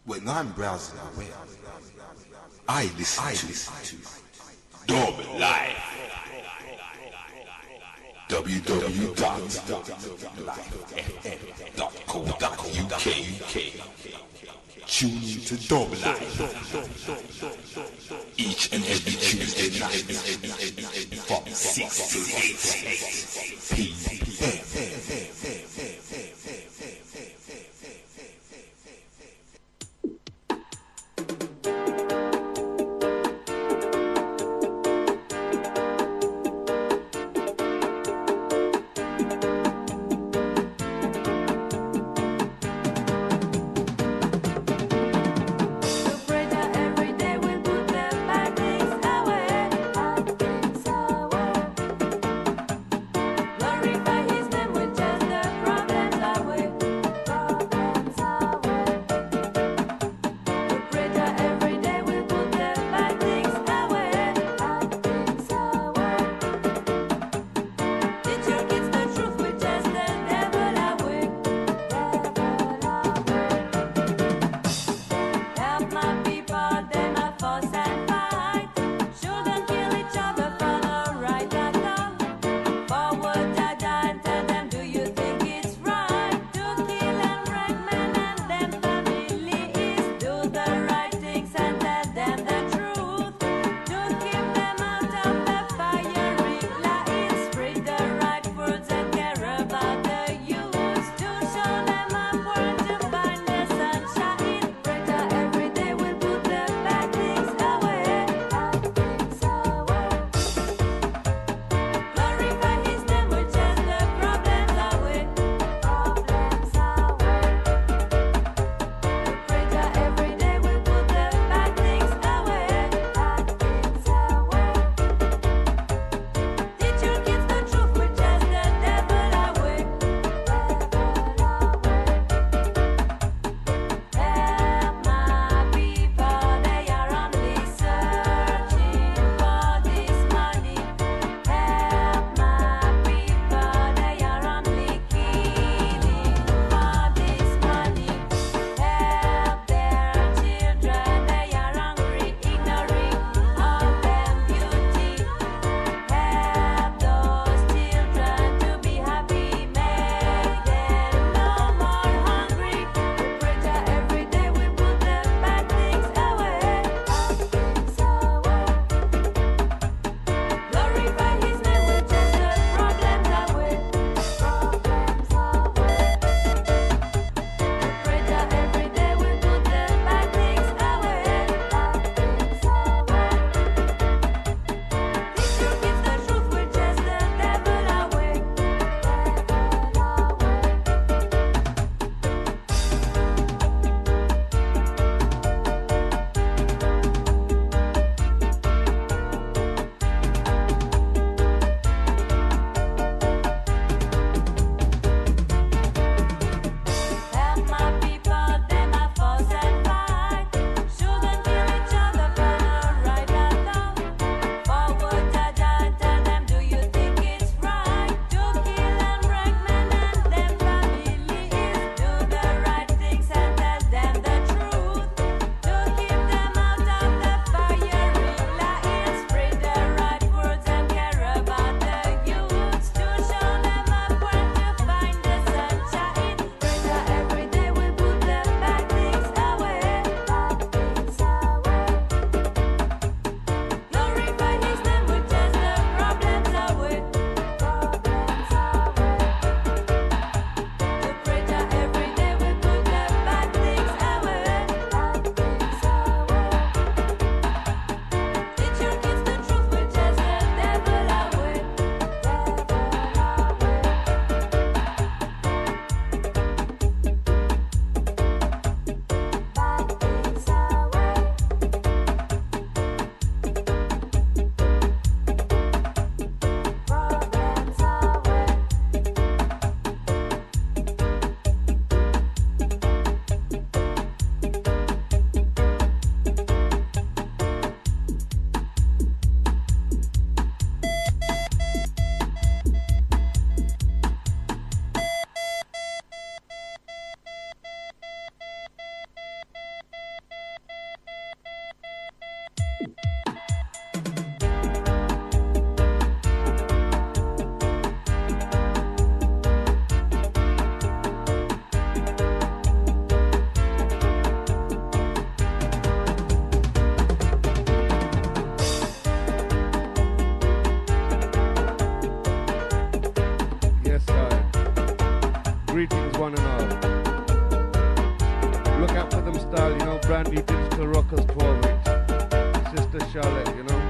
When I'm browsing the web, I listen to Double Live. www.lifefm.co.uk. Tune in to Double Live each and every Tuesday night from 6 to 8 p.m. The bread Look out for them style, you know, brand new digital rockers 12-inch. Sister Charlotte, you know.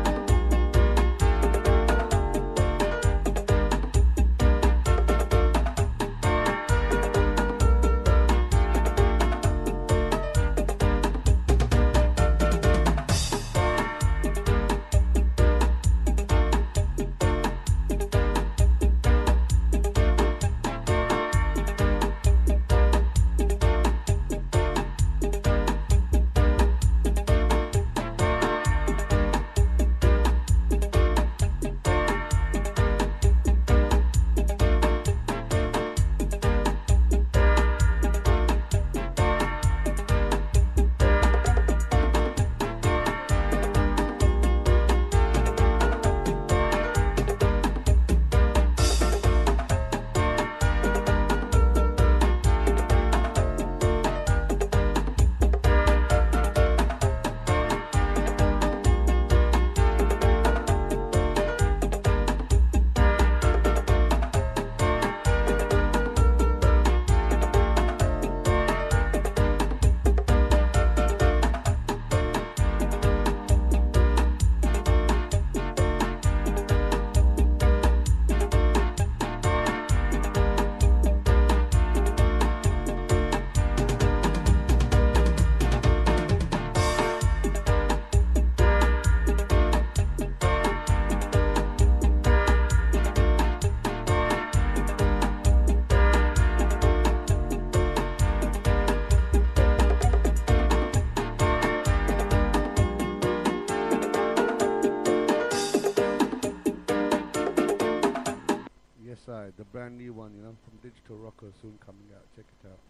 The brand new one, you know, from Digital Rocker, soon coming out. Check it out.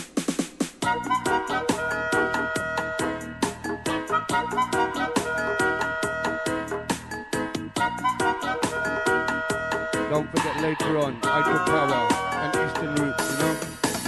Don't forget later on, Idol Power and Eastern Roots, you know.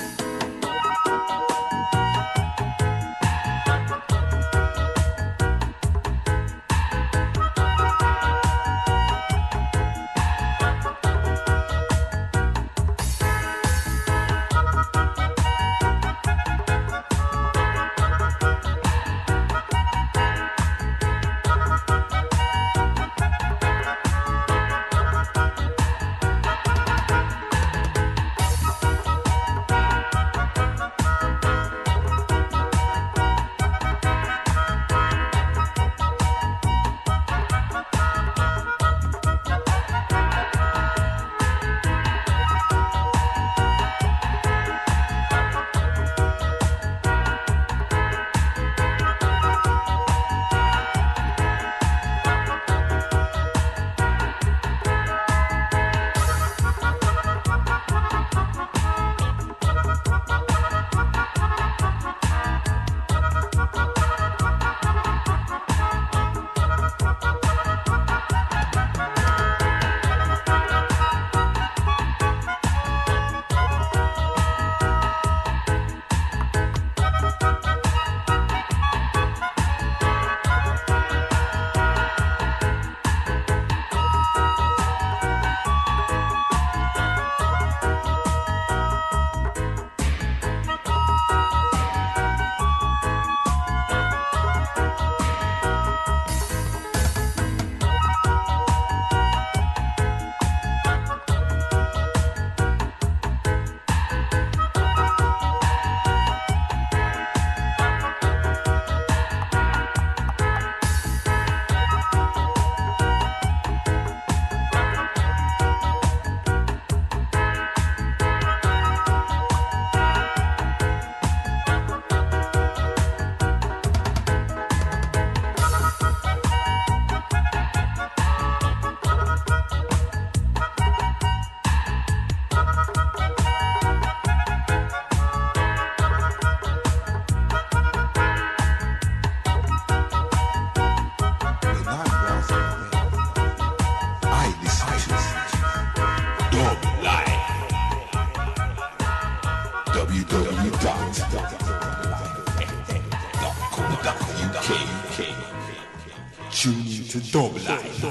Tune in to Dub Life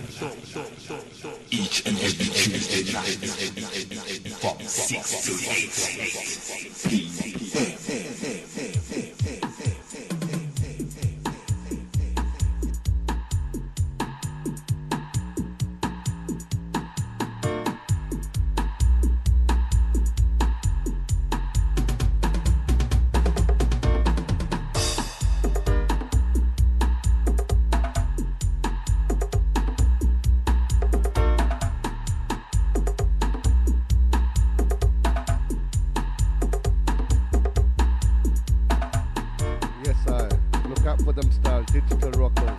each and every Tuesday night from 6 to 8 p.m. for them style, digital rockers.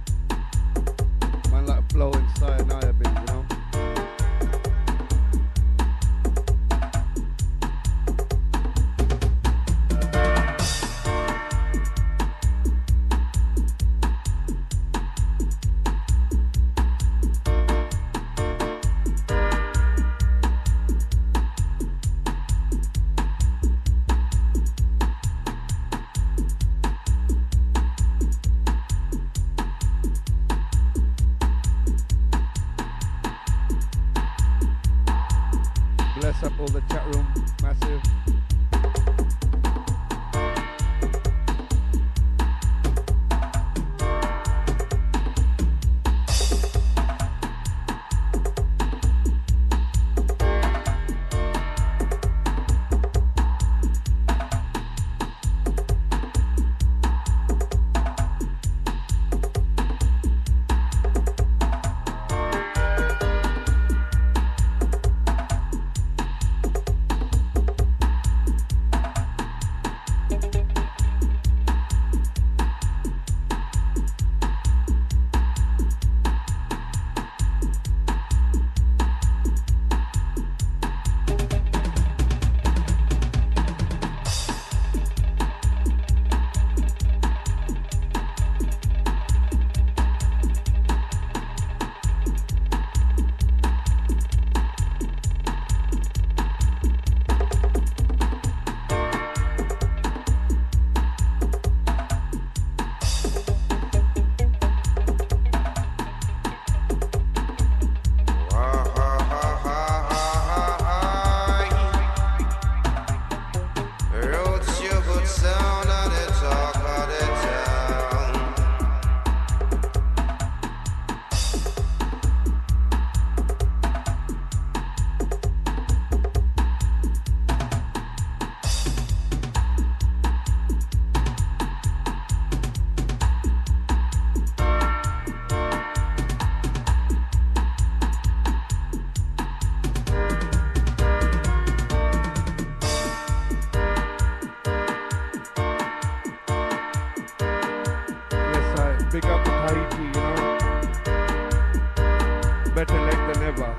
Man like flow inside now a bit, you know. Bless up all the chat room, massive. Big up Haiti, you know. Better late than ever.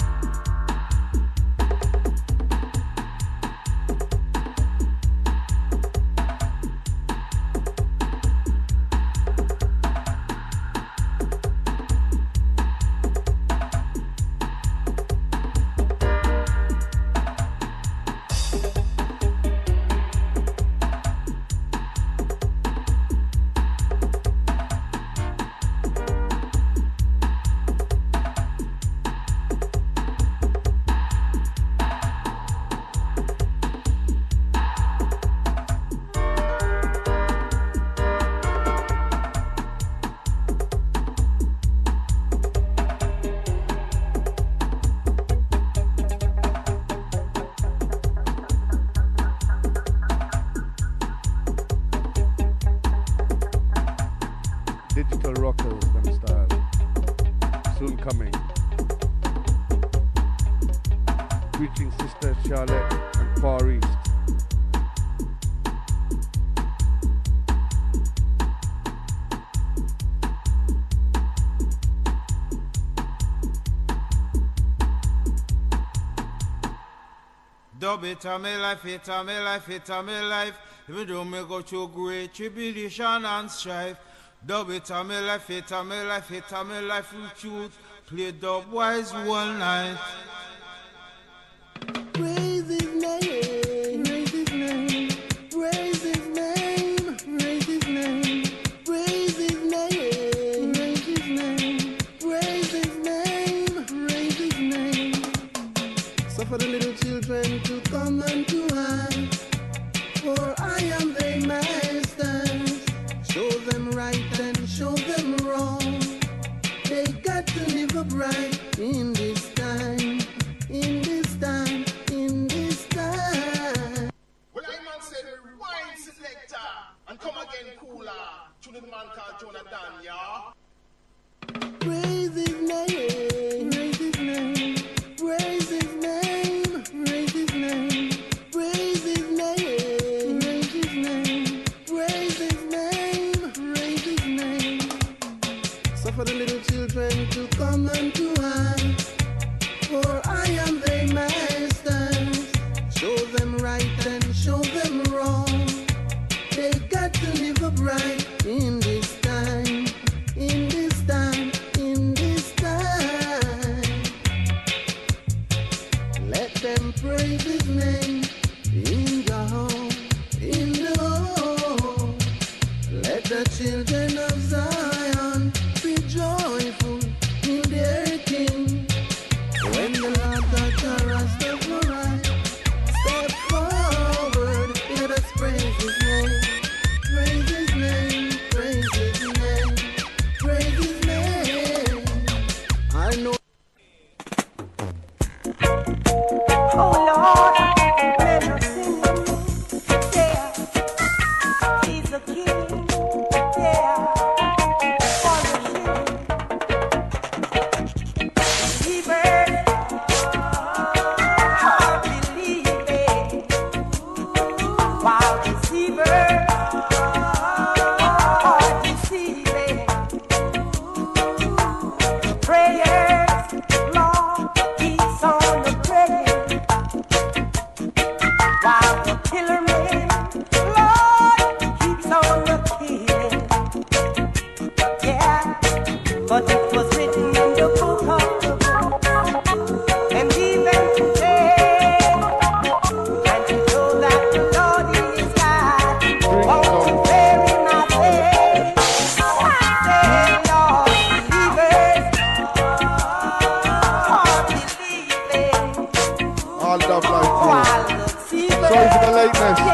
Digital rockers, them style. Soon coming. Reaching Sister Charlotte and Far East. Dub it a me life, it a me life, it a me life. Even though me go through great tribulation and strife. Dub it a me life, it a me life, it a me life with truth. Play dub wise one night. Praise his name, praise his name, praise his name, praise his name, praise his name, praise his name, praise his name, praise his name. So for the little children to come unto us, for I am their master. Show them right and show them wrong. They got to live upright in this time, in this time, in this time. Well, I man said rewind selector and come again cooler. To the man called Jonathan, yeah. Praise his name, praise his name, praise his name, praise his name, praise his name, praise his name, praise his name, praise killer man, Lord, keeps on the killing. Yeah, but it was written in the book of the book, and even today, and to know that the Lord is God, won't you bury my faith? Say, Lord, believers, are believing. All love Oh, life. I look, see, Sorry for the lateness.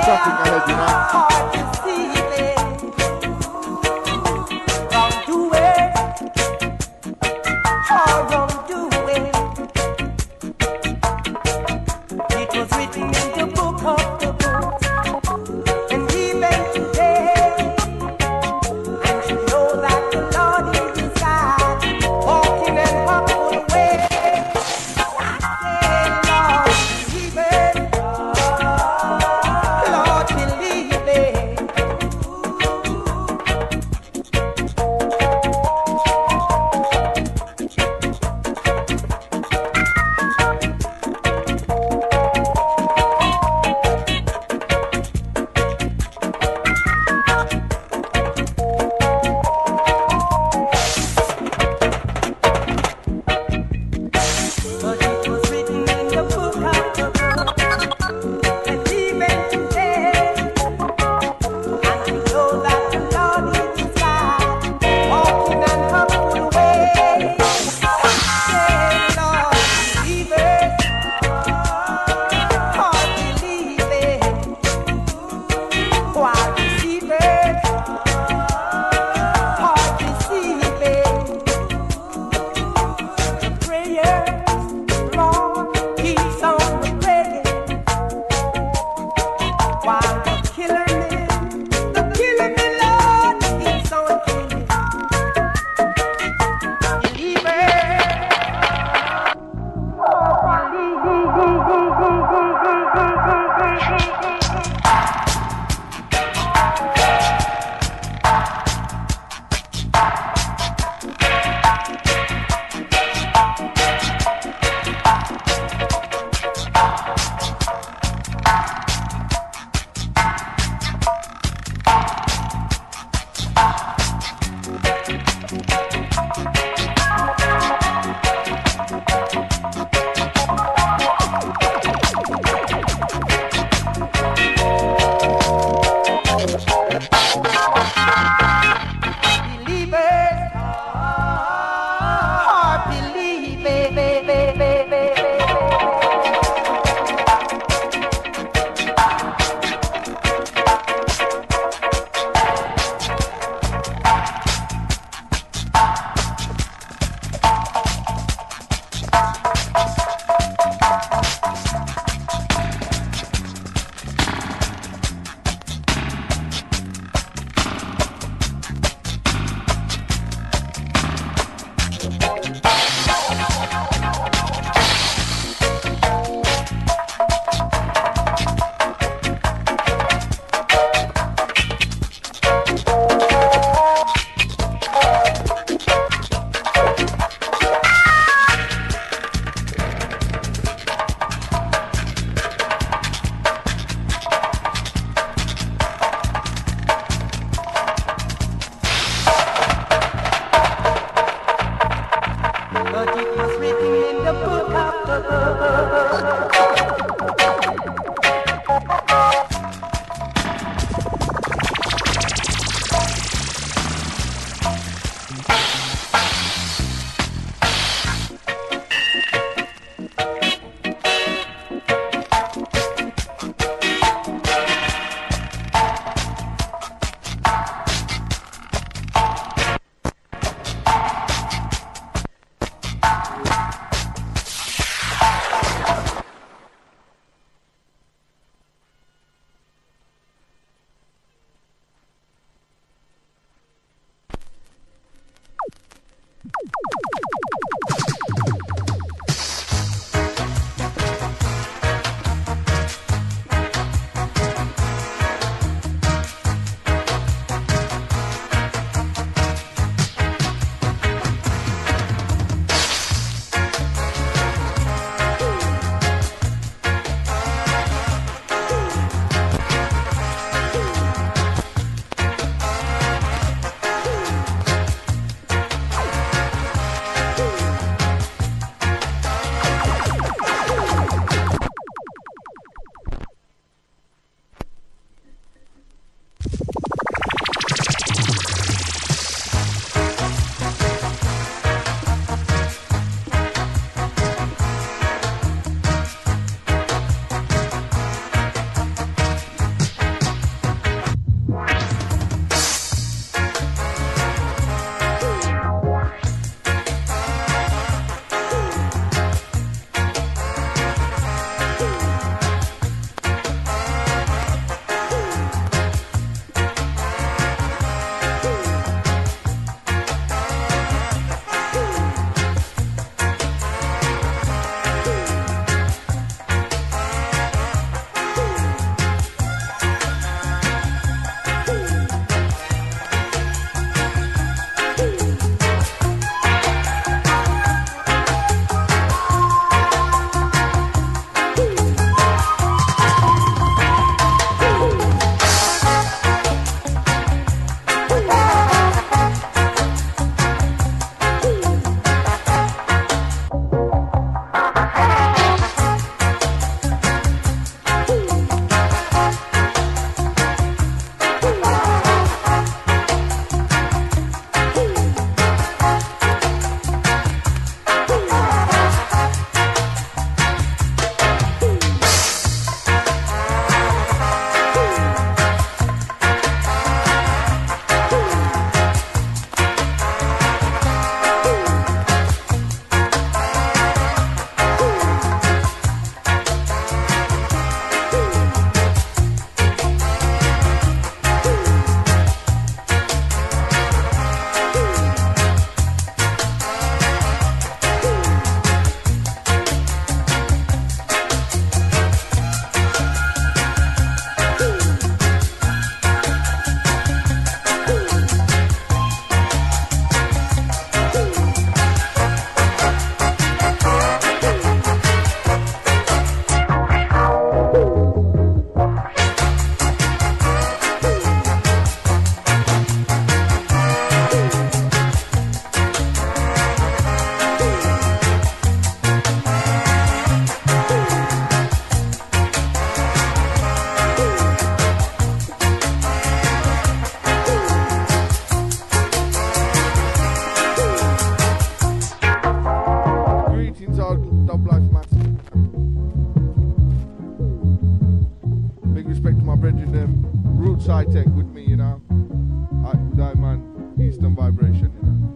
my brethren them Roots High Tech with me, you know. That man, Eastern Vibration, you know.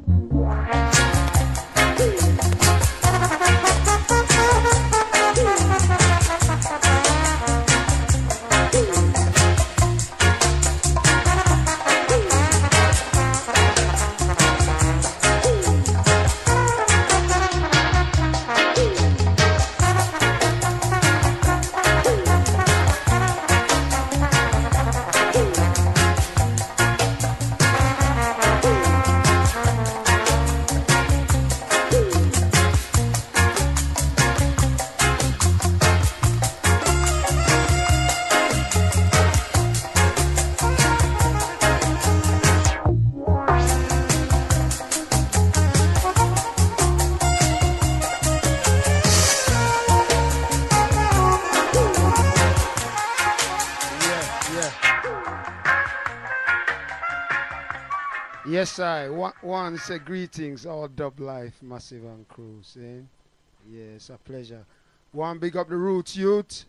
Yes, I one say greetings, all Dub Life, Massive and crew, saying, yeah, it's a pleasure. One big up the Roots youth,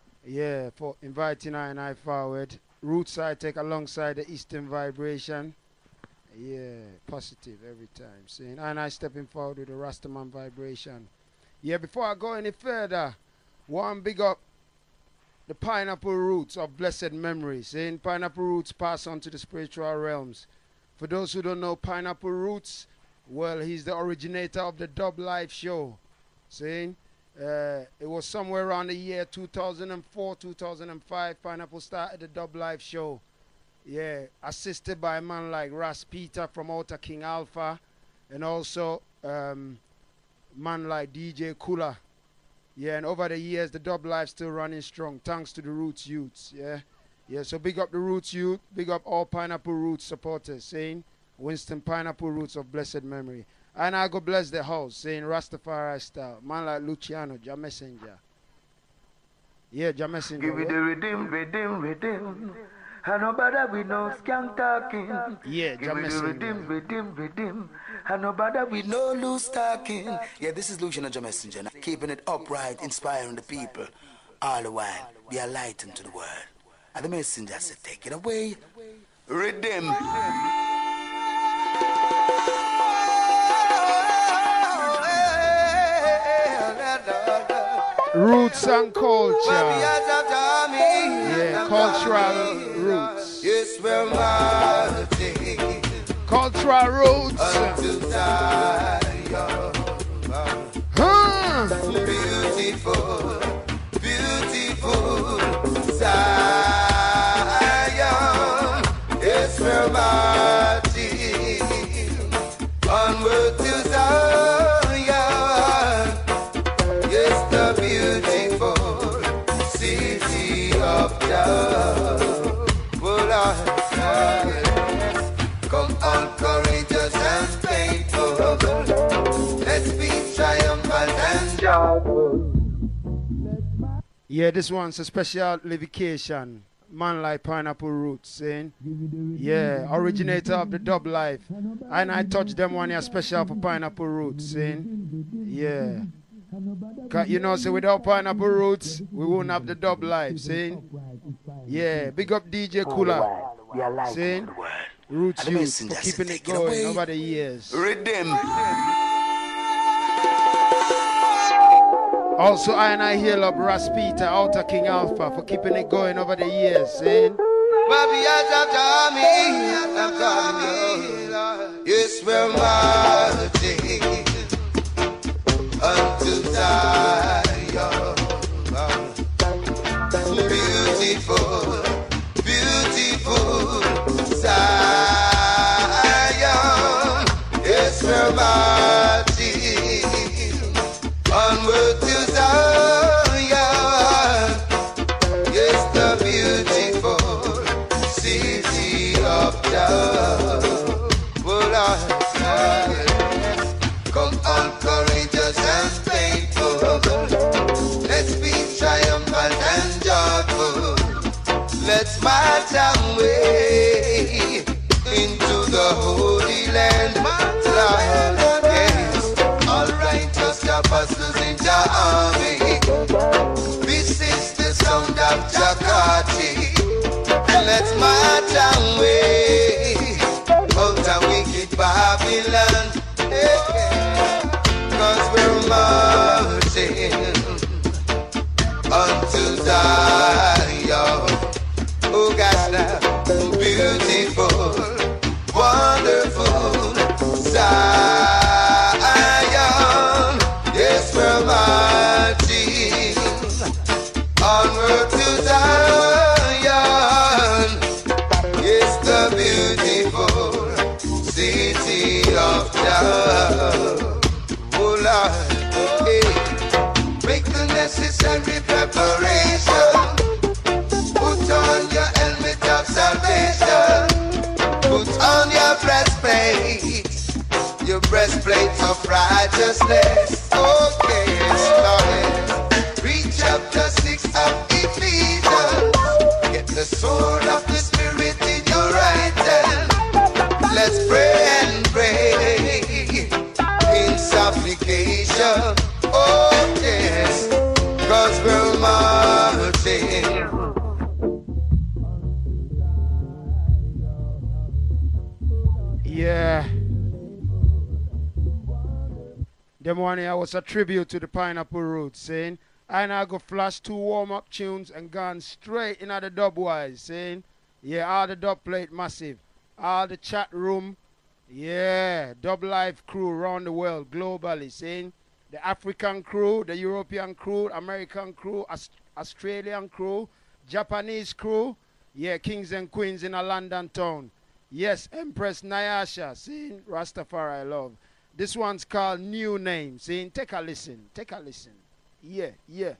yeah, for inviting I forward. Roots I take alongside the Eastern Vibration, yeah, positive every time, saying, and I stepping forward with the Rastaman Vibration. Yeah, before I go any further, one big up the Pineapple Roots of blessed memory, saying Pineapple Roots pass on to the spiritual realms. For those who don't know Pineapple Roots, well, he's the originator of the Dub Life show. Saying it was somewhere around the year 2004, 2005, Pineapple started the Dub Life show. Yeah, assisted by a man like Ras Peter from Outer King Alpha, and also man like DJ Kula. Yeah, and over the years, the Dub Life still running strong, thanks to the Roots youths, yeah. Yeah, so big up the Roots youth, big up all Pineapple Roots supporters, saying Winston Pineapple Roots of blessed memory. And I go bless the house, saying Rastafari style, man like Luciano, Jah Messenger. Yeah, Jah Messenger. Give me the rhythm. And nobody we know skank talking. Yeah, Give me the rhythm. And nobody we know loose talking. Yeah, this is Luciano Jah Messenger, keeping it upright, inspiring the people. All the while, be a light into the world. And the messenger said, take it away. Rhythm. Roots and culture. Yeah, cultural roots. Yes, we're marching. Cultural roots. Beautiful Zion. Yes, we're marching onward to Zion. Yes, the beautiful city of God. Come on, courageous and faithful. Let's be triumphant and joyful. Yeah, this one's a special livication. Man like Pineapple Roots, saying, yeah, originator of the Dub Life. And I touch them one here special for Pineapple Roots, saying, yeah. You know, so without Pineapple Roots, we wouldn't have the Dub Life, saying, yeah, big up DJ Kula, saying, Roots Youth for keeping it going over the years. Rhythm. Also, I heal up Ras Peter, Outer King Alpha, for keeping it going over the years, saying, yes, we're marching unto Zion. Beautiful, beautiful Zion. Yes, we're marching onward to Zion. Yes, the beautiful city of God. Come on, courageous and faithful. Let's be triumphant and joyful. Let's march our way into the Holy Land. Yes, all righteous apostles in Jah army. This is the sound of Jakati. necessary preparation. Put on your helmet of salvation. Put on your breastplate of righteousness. Okay, Lord. Reach up to 6 of Ephesians. Get the sword of the Spirit in your right hand. Let's pray and pray in supplication. Oh yes, 'cause we're marching. Yeah. Them one here was a tribute to the Pineapple Roots, saying, and I go flash 2 warm-up tunes and gone straight into the dub wise, saying, yeah, all the dub plate massive, all the chat room, yeah, dub life crew around the world, globally, saying, the African crew, the European crew, American crew, Australian crew, Japanese crew, yeah, kings and queens in a London town. Yes, Empress Nyasha, saying, Rastafari love. This one's called New Name, saying, take a listen, take a listen. Yeah, yeah.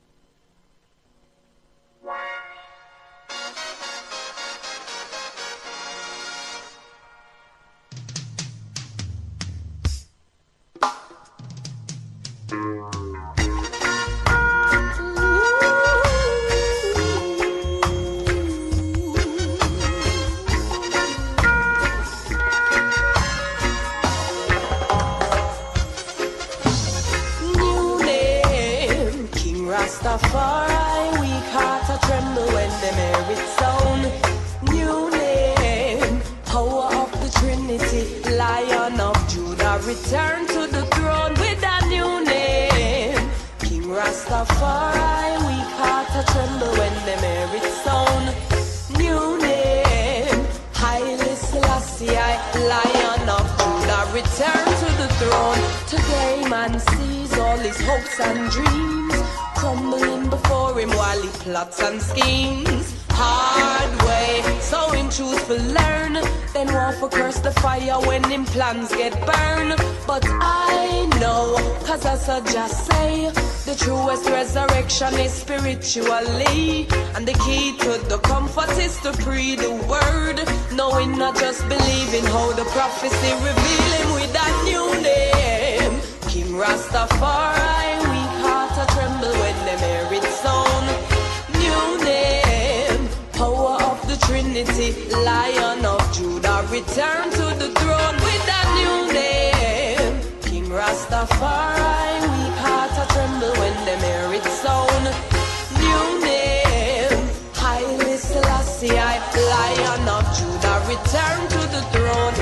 Rastafari, weak heart a tremble when them hear it sound. New name, power of the Trinity, Lion of Judah, return to the throne with a new name. King Rastafari, weak heart a tremble when them hear it sound. New name, Haile Selassie, Lion of Judah, return to the throne. Today man sees all his hopes and dreams crumbling before him while he plots and schemes. Hard way, so him choose to learn. Then want for curse the fire when him plans get burned. But I know, 'cause as I just say, the truest resurrection is spiritually. And the key to the comfort is to pray the word. Knowing not just believing how the prophecy reveal him with a new name. King Rastafari, weak heart a tremble when them hear it sound. New name, power of the Trinity, Lion of Judah, return to the throne with a new name. King Rastafari, weak heart a tremble when them hear it sound. New name, Haile Selassie, Lion of Judah, return to the throne.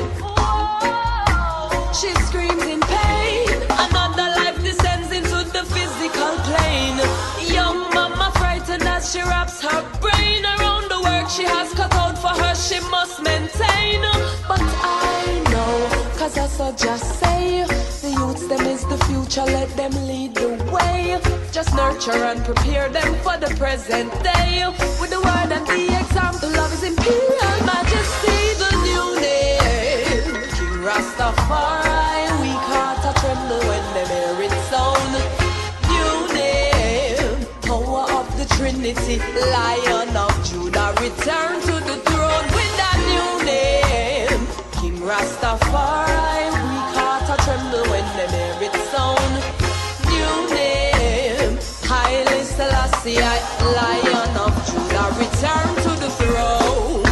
She screams in pain. Another life descends into the physical plane. Young mama frightened as she wraps her brain around the work she has cut out for her, she must maintain. But I know, 'cause as I just say, the youths them is the future, let them lead the way. Just nurture and prepare them for the present day. With the word and the example of his imperial majesty, the new name, King Rastafari, weak heart a tremble when them hear it sound. New name, power of the Trinity, Lion of Judah, return to the throne with a new name. King Rastafari, weak heart a tremble when them hear it sound. New name, Haile Selassie, Lion of Judah, return to the throne.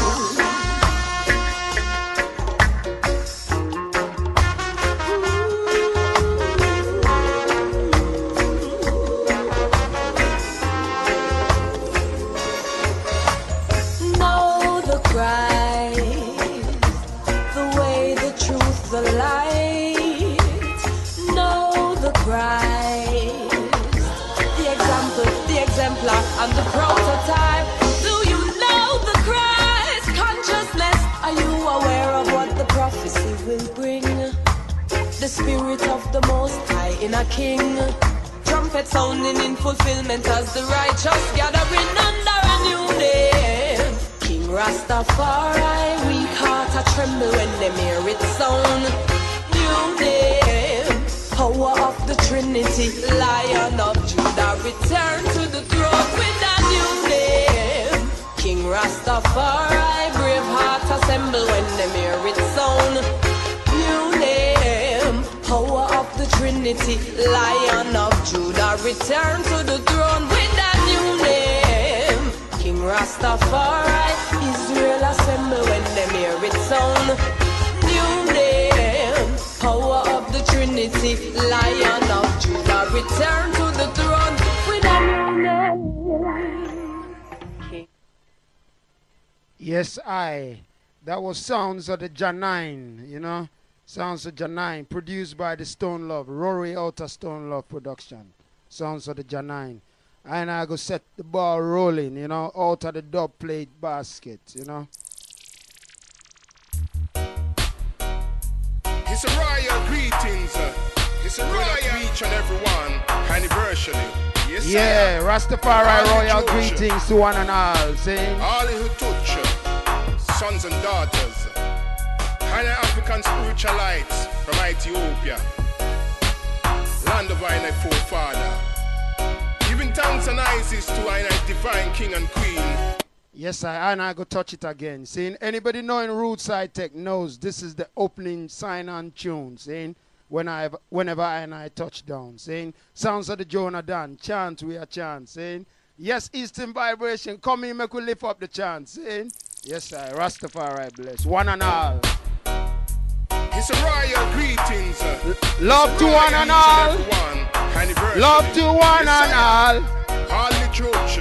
And the prototype. Do you know the Christ consciousness? Are you aware of what the prophecy will bring? The spirit of the Most High in a king. Trumpet sounding in fulfillment as the righteous gathering under a new name. King Rastafari, weak heart a tremble when them hear it sound. New name, power of the Trinity, Lion of Judah, return to the throne with a new name. King Rastafari, brave heart assemble when them hear its sound. New name, power of the Trinity, Lion of Judah, return to the throne with a new name. King Rastafari, Israel assemble when them hear its sound. New name, power of the Trinity, Lion of Judah, return to the throne with a new name. Yes, that was Sounds of the Janine, you know. Sounds of Janine, produced by the Stone Love, Rory Outer Stone Love production. Sounds of the Janine. And I go set the ball rolling, you know, out of the dub plate basket, you know. It's a royal greetings. It's a royal each and everyone anniversary. Yes, yeah, Rastafari royal greetings to one and all. Saying all who touch sons and daughters, and African spiritual lights from Ethiopia, land of our forefather. Giving thanks and Isis to our divine king and queen. Yes, I go touch it again. Saying anybody knowing Rootside Tech knows this is the opening sign-on tune. Saying whenever I touch down. Saying Sounds of the Jonah Dan, chant we are chant. Saying yes, Eastern Vibration, come in, make we lift up the chant. Saying yes, Rastafari bless one and all. It's a royal greetings. Love to one and all. Love to one and all. All the church.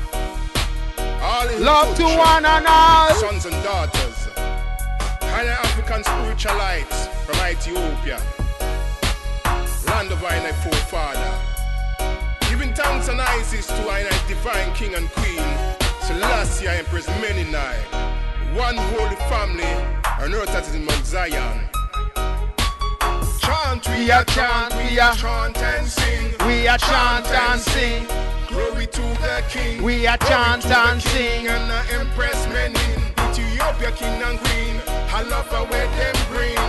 Love to one and all. Sons and daughters. And African spiritual lights from Ethiopia, land of our forefather. Giving thanks and Isis to our divine king and queen, Selassie Empress Meninai. One holy family on earth that is in Mount Zion. Chant, we are chant, we are chant and sing. We are chant and sing. Glory to the king. We are chant and sing. And the Empress Menin, Ethiopia king and queen. I love her where them bring.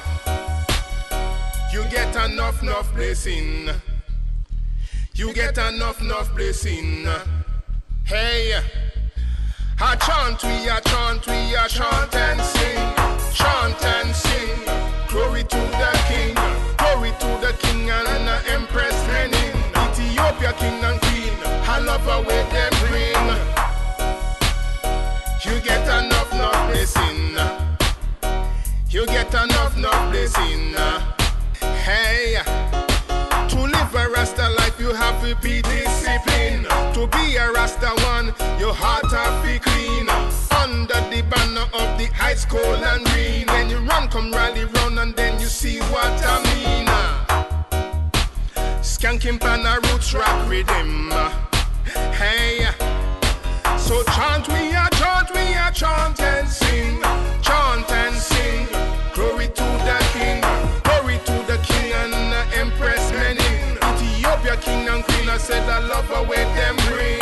You get enough blessing. You get enough blessing. Hey, I chant, we are chant, we are chant and sing. Chant and sing. Glory to the king. Glory to the king and the Empress Menin. Ethiopia king and queen. I love her where them bring. You get enough blessing. You get enough blessing. Hey, to live a Rasta life you have to be disciplined. To be a Rasta one, your heart have to be clean. Under the banner of the high school and green. When you run, come rally run and then you see what I mean. Skanking Pana roots rock rhythm. Hey, so chant, we are chant and sing. Chant and sing. Glory to the king. Glory to the king and the Empress Menin. Ethiopia king and queen. I said I love her where them bring.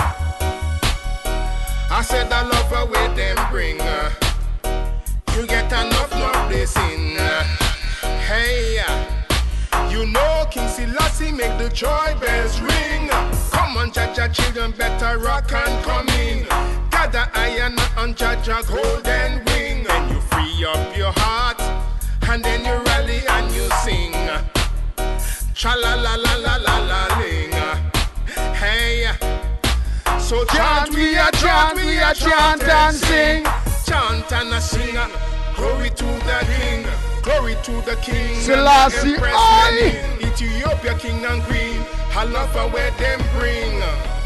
I said I love her where them bring. You get enough blessing. Hey, you know King Selassie make the joy bells ring. Come on, Jaja children, better rock and come in. Gather iron on Jaja golden wing. Then you free up your heart, and then you rally and you sing. Cha la la la la la la ling. Hey, so chant, we are chant and sing. Chant and a sing. Glory to the king. Glory to the king. Selassie, I. Ethiopia king and queen. I love her where them bring.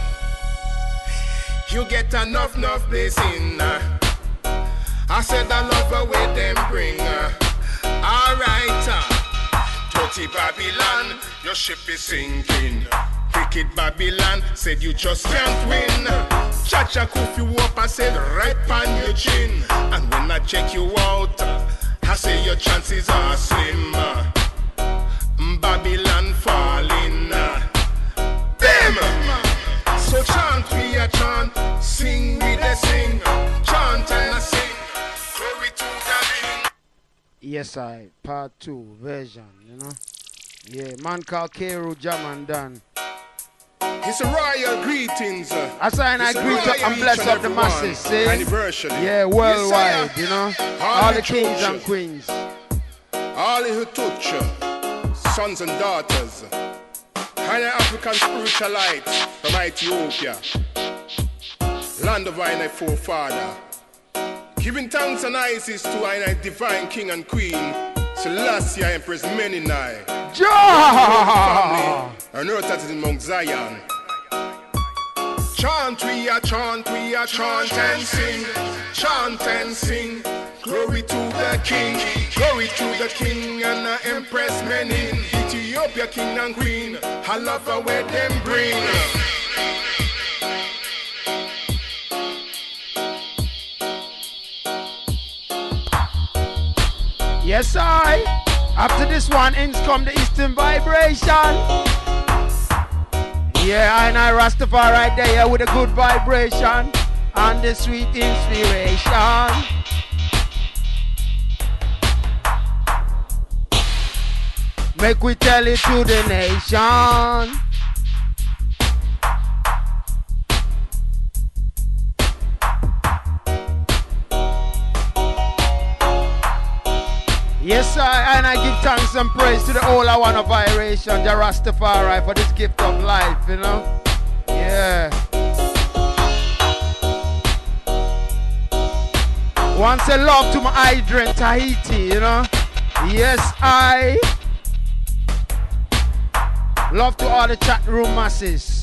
You get enough blessing. I said I love her where them bring. Alright, dirty Babylon, your ship is sinking. Wicked Babylon said you just can't win. Chacha coof you up, I said right on your chin. And when I check you out, I say your chances are slim. Babylon falling. Them. So chant we a chant, sing we the sing. Chant and a sing. Glory to the king. Yes, part 2 version, you know. Yeah, man called Kero Jamandan. It's a royal greetings. I sign I greet up and bless up the masses, see? Anniversary. Yeah, worldwide, Yes, you know? All All the the kings church. and queens. All the Hutucha, sons and daughters, and the African spiritualites from Ethiopia, land of our forefather. Giving thanks and praises to our divine king and queen, Selassie Empress Meninai. Ja! And earth that is in Mount Zion. Chant, we are chant and sing. Chant and sing. Glory to the king, glory to the king and the Empress Menin. Ethiopia king and queen, I love her where them bring. Yes, I. After this one, ins come the Eastern Vibration. Yeah, and I Rastafari right there with a good vibration and the sweet inspiration. Make we tell it to the nation. Yes, sir, and I give thanks and praise to the whole I want of Iration, the Rastafari, for this gift of life, you know? Yeah. Once a love to my hydrant Tahiti, you know? Yes, I. Love to all the chat room masses.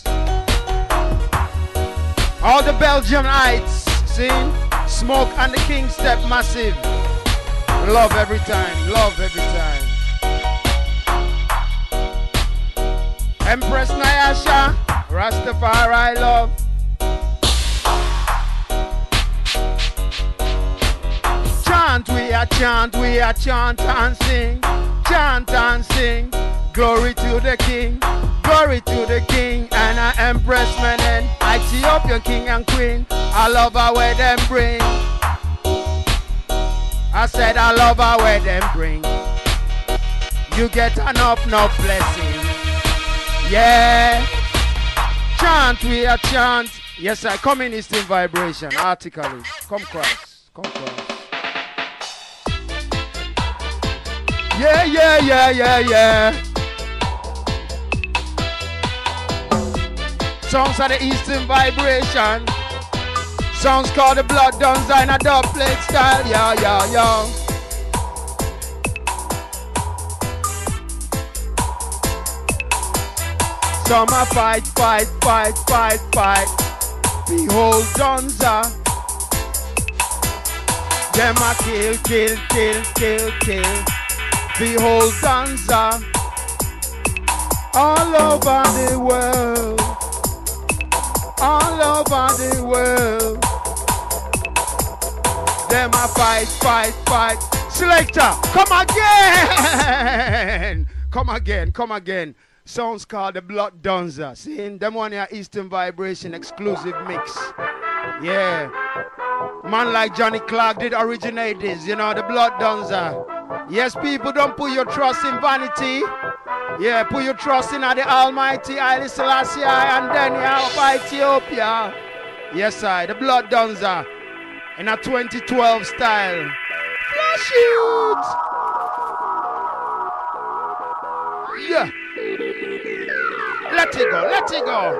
All the Belgianites, see? Smoke and the King Step massive. Love every time, love every time. Empress Nyasha, Rastafari love. Chant, we are chant and sing. Chant and sing. Glory to the King, glory to the King. And our Empress Menen, Ethiopian King and Queen. I love her where them bring. I said I love her where them bring. You get enough blessing. Yeah. Chant, we are chant. Yes, I come in Eastern Vibration. Artically. Come cross. Come cross. Yeah, yeah, yeah, yeah, yeah. Songs of the Eastern Vibration. Songs called the Blood Duns in a dub plate style, yeah, yeah, yeah. Some a fight. Behold Dunza. Them a kill. Behold Dunza. All over the world. All over the world. Them a fight. Selector, come again. Sounds called the Blood Dunza. See, them one here Eastern Vibration exclusive mix. Yeah. Man like Johnny Clark did originate this, you know, the Blood Dunza. Yes, people, don't put your trust in vanity. Yeah, put your trust in the Almighty Haile Selassie and then of Ethiopia. Yes, the Blood Dunza. In a 2012 style. Flash it! Yeah. Let it go.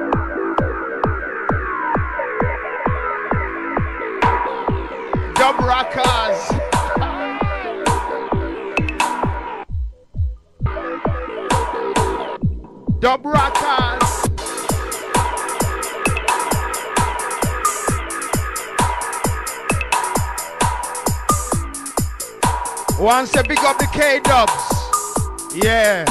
Dub Rockers. Dub Rockers. Once a big up the K-Dubs. Yeah.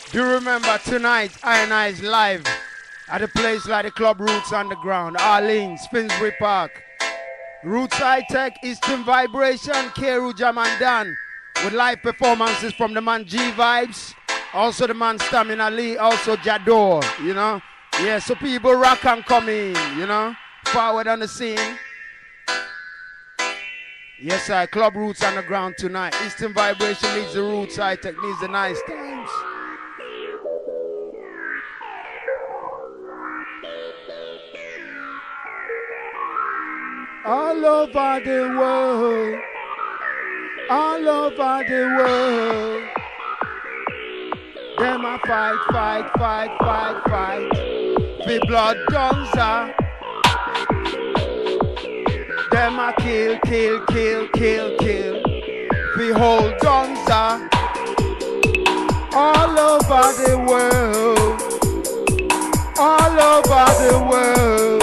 Do remember tonight, I is live at a place like the Club Roots Underground, Arlene, Finsbury Park. Roots High Tech, Eastern Vibration, Keru Jam and Dan, with live performances from the man G Vibes, also the man Stamina Lee, also Jador, you know. Yeah, so people rock and come in, you know, forward on the scene. Yes, I Club Roots Underground tonight. Eastern Vibration needs the Roots High Tech, needs the nice times. All over the world, all over the world, them a fight, fight, fight, fight, fight. The blood gonza. Them a kill, kill, kill, kill, kill. The whole gonza. All over the world, all over the world.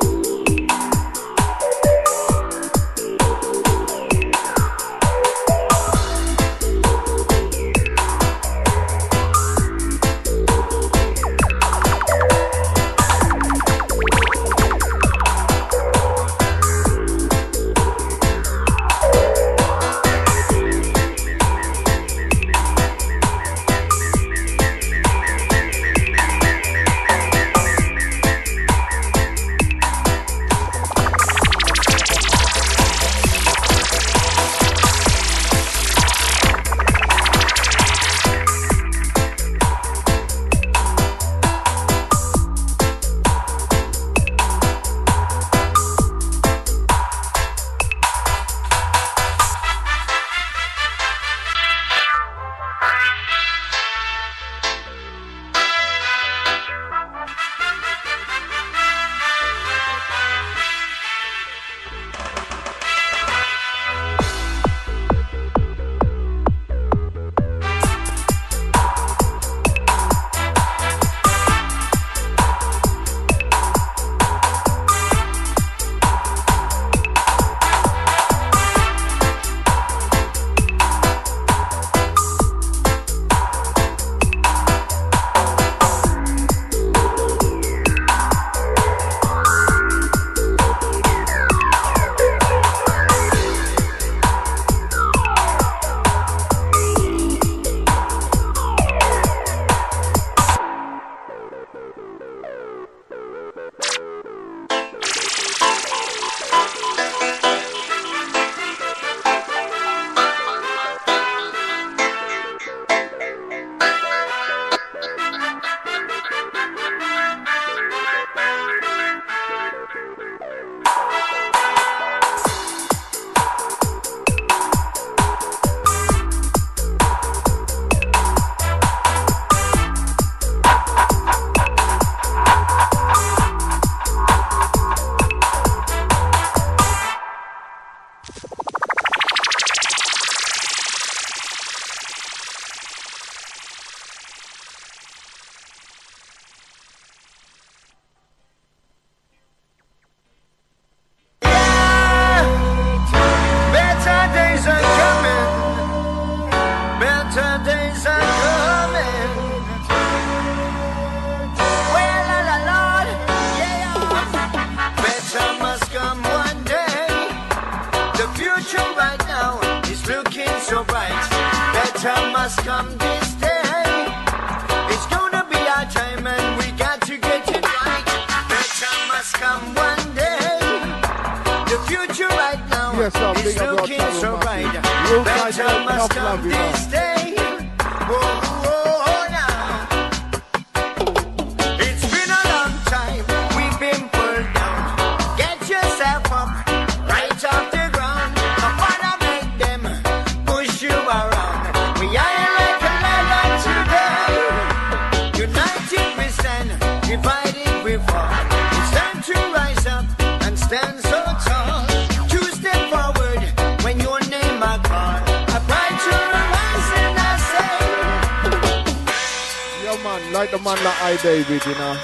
Like the man that I David, you know.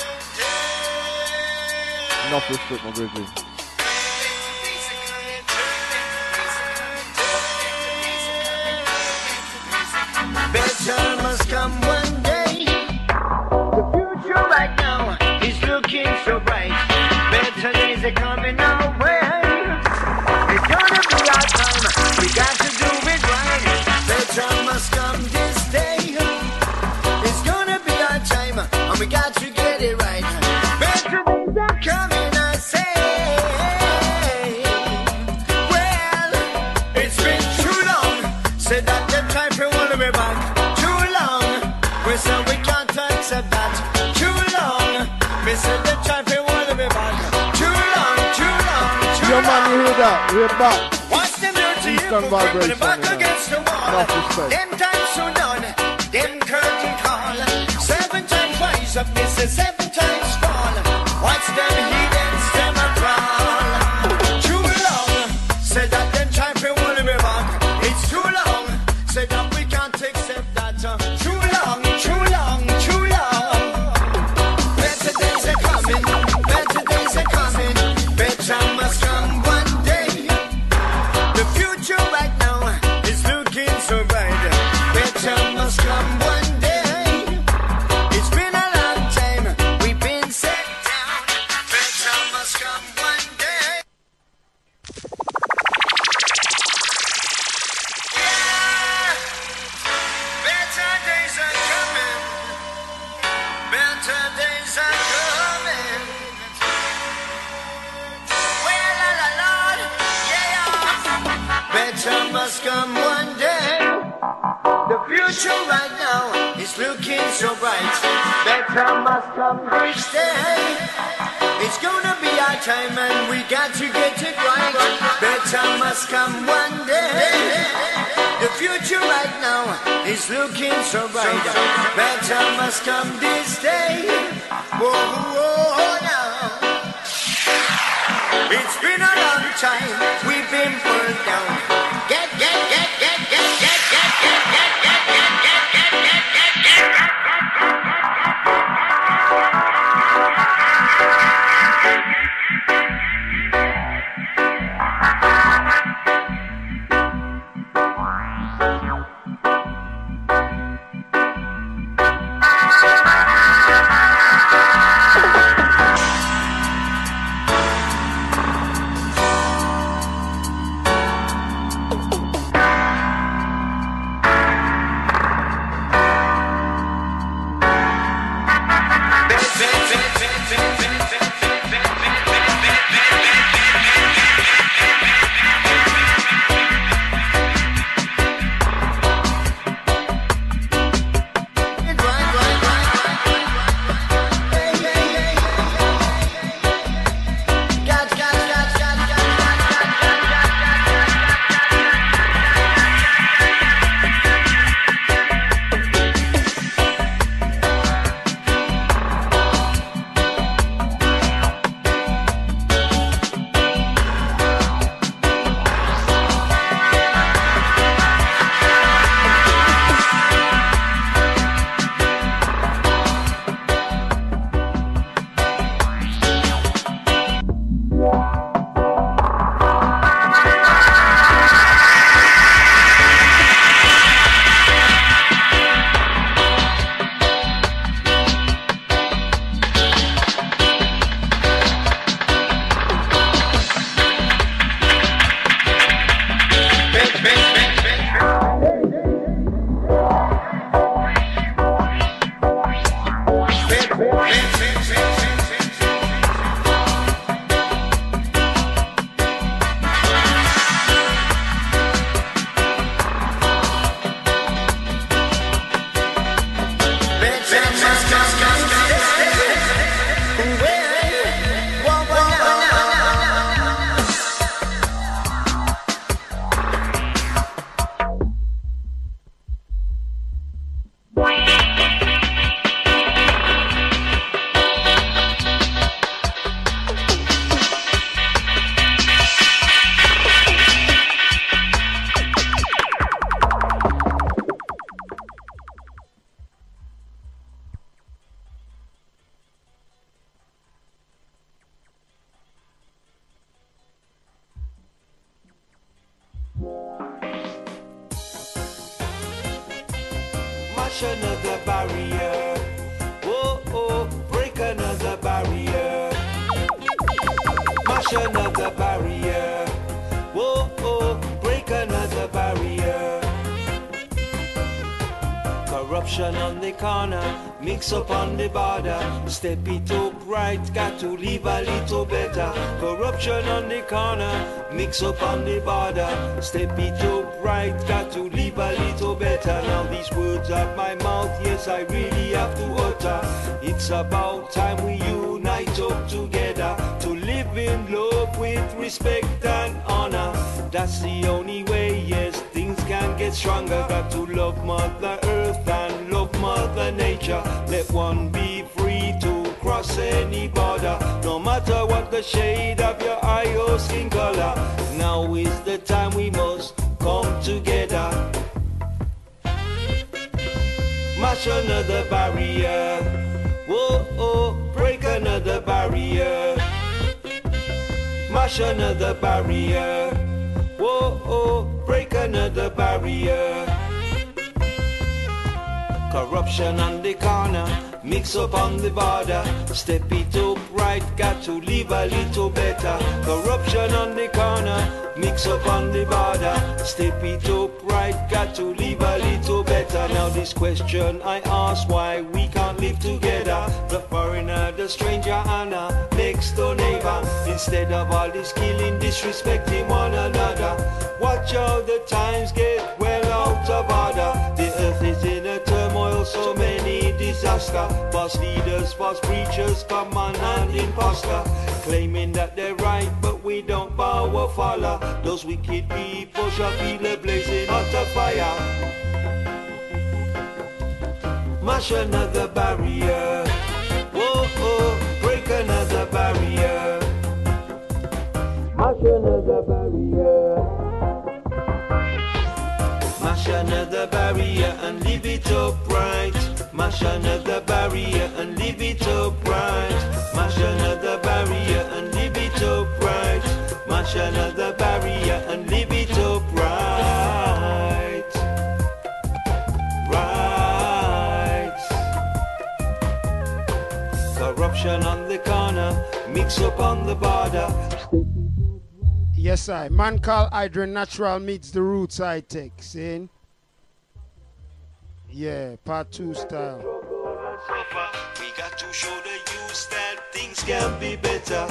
Enough respect, my brethren. Better must come one day. and we got to get it right. Better days are coming, I say. Well, it's been too long, said that them try to hold me back. Too long, we said we can't accept that. Too long, we said them try to hold me back. Too long, too long, too Yo, man, you hear that? We're back. Watch them dirty Eastern vibration, back against the wall. Enough respect. Them times so done, them curtain call. 7 times rise up, this is 7 times fall. Watch them heathens, them a crawl. Too long, said that them try to hold me back. It's too long, said that we can't accept that. Too long, too long, too long. Better days are coming, better days are coming. Better must come one day. The future right now is looking so bright. Better must come one day. It's been a long time, we've been set down. Better must come one day. Yeah, better days are coming. Better days are coming. Well, la Lord, yeah. Better must come one day. The future right now is looking so bright. Better must come this day. It's gonna be our time and we got to get it right. Better must come one day. The future right now is looking so bright. Better must come this day. Whoa, whoa, now. It's been a long time, we've been pulled down. Get. Mash another barrier. Oh, oh, break another barrier. Mash another barrier. Oh, oh, break another barrier. Corruption on the corner, mix up on the border. Step it up right, got to live a little better. Corruption on the corner, mix up on the border. Step it up right, got to live a little better. Now these words out my mouth, yes I really have to utter. It's about time we unite up together to live in love with respect and honor. That's the only way, yes, things can get stronger. Got to love Mother Earth and love Mother Nature. Let one be free to cross any border, no matter what the shade of your eye or skin color. Now is the time we must come together. Mash another barrier. Whoa, oh, break another barrier. Mash another barrier. Whoa, oh, break another barrier. Corruption on the corner, mix up on the border. Step it up right, got to live a little better. Corruption on the corner, mix up on the border. Step it up right, got to live a little better. Now this question I ask, why we can't live together? The foreigner, the stranger, and our next door neighbor. Instead of all this killing, disrespecting one another. Watch how the times get well out of order. The earth is in a turmoil, so many disaster. False leaders, false preachers, come on and imposter, claiming that they're right, but we don't bow or follow. Those wicked people shall feel a blazing hot of fire. Mash another barrier. Whoa, oh, break another barrier. Mash another barrier. Mash another barrier and leave it upright. Mash another barrier and leave it upright. Mash another barrier and leave it upright. Mash another barrier and leave it upright. Right. Corruption on the corner, mix up on the border. Yes, I. Man called Hydra Natural meets the Roots High Tech. See? Yeah, part 2 style. We got to show the youth that things can be better.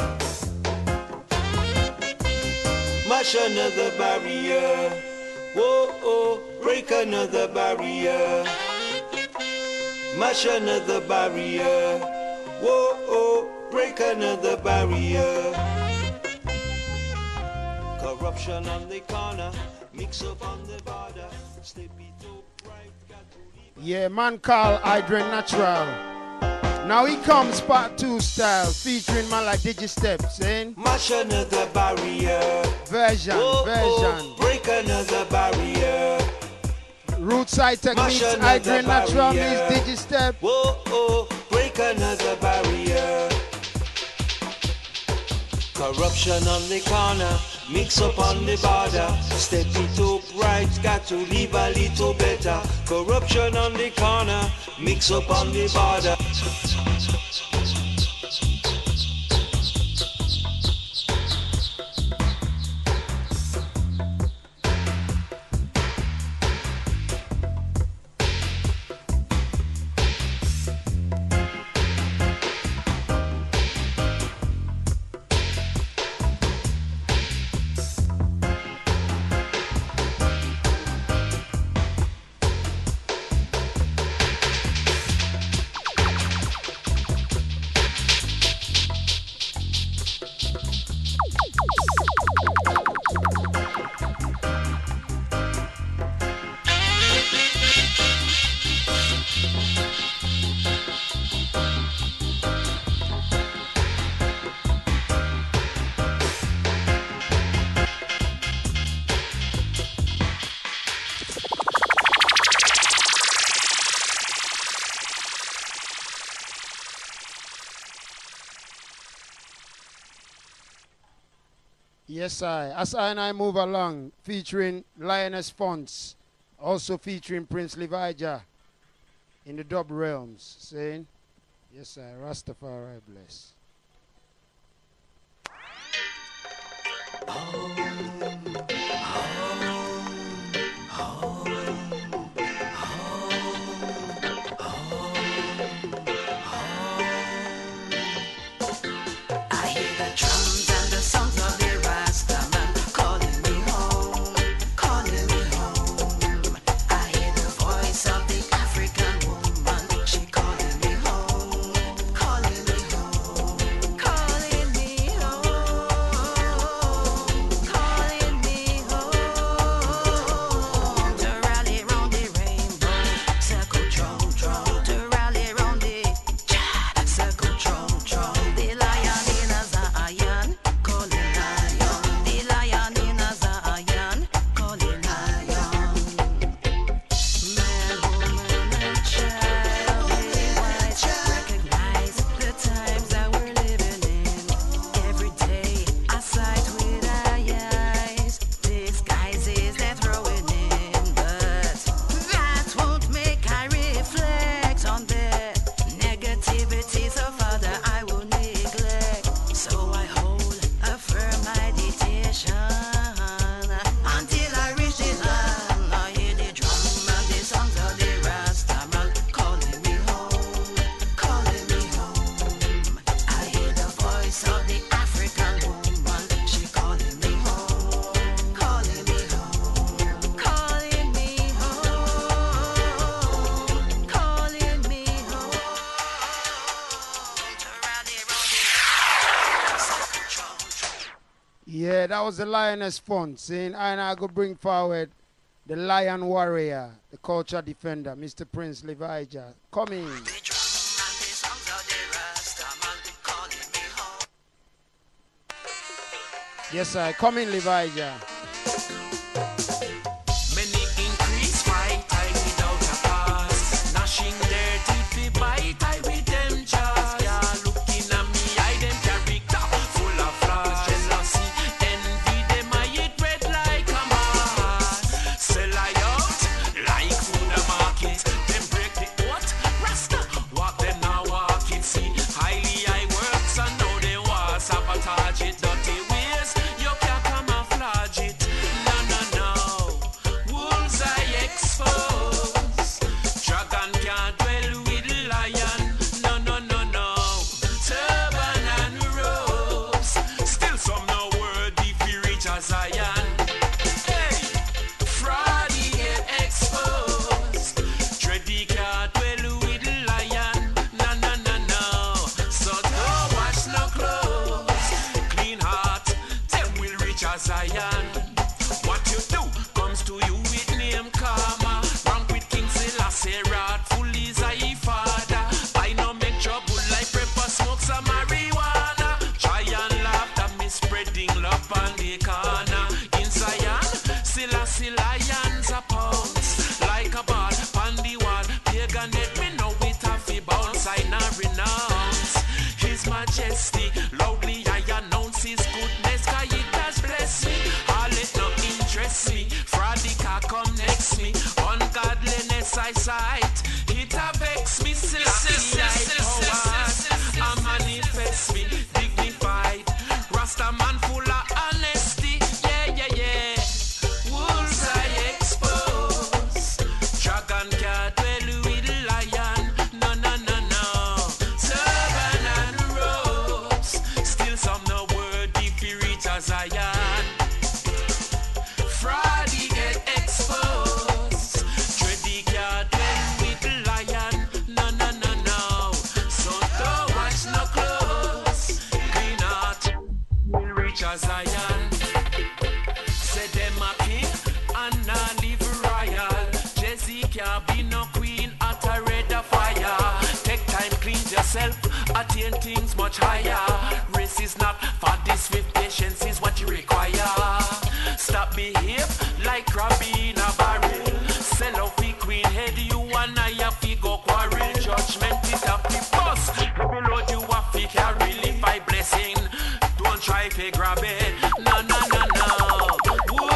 Mash another barrier. Whoa, oh, break another barrier. Mash another barrier. Whoa, oh, break another barrier. Corruption on the corner, mix up on the border. Step it up right, got to leave. Yeah, man called Hydra Natural. Now he comes part 2 style, featuring man like Digistep, saying mash another barrier. Version, Whoa, version. Oh, break another barrier. Roots High Tech meets Hydra Natural meets Digistep. Whoa, oh, break another barrier. Corruption on the corner, mix up on the border. Step it up right, got to live a little better. Corruption on the corner, mix up on the border. Yes, as I move along, featuring Lioness Fonts, also featuring Prince Leviah in the dub realms, saying, yes, Rastafari bless. Yeah, that was the Lioness Fund saying, and I go bring forward the Lion Warrior, the culture defender, Mr. Prince Levija. Coming. Yes, I come in, Levija. Many increase fight time without a pause, gnashing their teeth to bite time with them jaws. Yeah, looking at me, I them character full of flaws, jealousy, envy. Them I eat bread like a man. Sell I out like food a market. Them break the what? Rasta walk them now walk it. See highly I work, so now they want sabotage it. Dirty ways, you can't camouflage it. No, no, no. Wolves I expose. Dragon can't dwell with lion. No, no, no, no. Turban and robes. Still some no word if you reach a Zion. Hey, Fraudy get exposed. Dready can't dwell with lion. No, no, no, no. So don't watch no clothes. Clean heart, them will reach a Zion. What you do comes to you with name karma. Rank with King Selassie, full is a father. I no make trouble like pepper smoke some marijuana. Try and laugh at me spreading love on the corner. In Zion, Selassie lions a pounce like a ball on the wall. Pagan let me know it a fi bounce. I not renounce His Majesty. Loudly I announce His goodness, 'cause it has blessed me. All it no interest me. Fraudy can come next me. Ungodliness I sight. It a vex me. Selassie I powers. I manifest me. Dignified. Rasta man full of honesty. Yeah, yeah, yeah. Wolves I expose. Dragon can't dwell with lion. No, no, no, no. Turban and robes. Still some no word if you reach a Zion. Fraudy get exposed. Dready can't dwell with lion. No, no, no, no. So don't watch no close. Clean heart will reach a Zion. Say them a king and not live royal. Jesse can't be no queen at a red fire. Take time, clean yourself, attain things much higher. Race is not for this with patience is what you require. Stop behave like Robbie in a barrel. Sell out the queen head, you and I have to go quarrel. Judgment is a bus. Below you have to carry live by blessing. Don't try to grab it. No, no, no, no. Woo.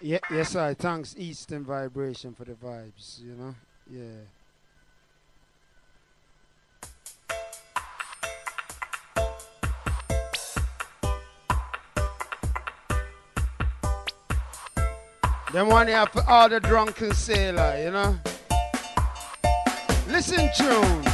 Yeah, yes, I thanks Eastern Vibration for the vibes, you know? Yeah. Them one here for all the drunken sailor, you know? Listen tune.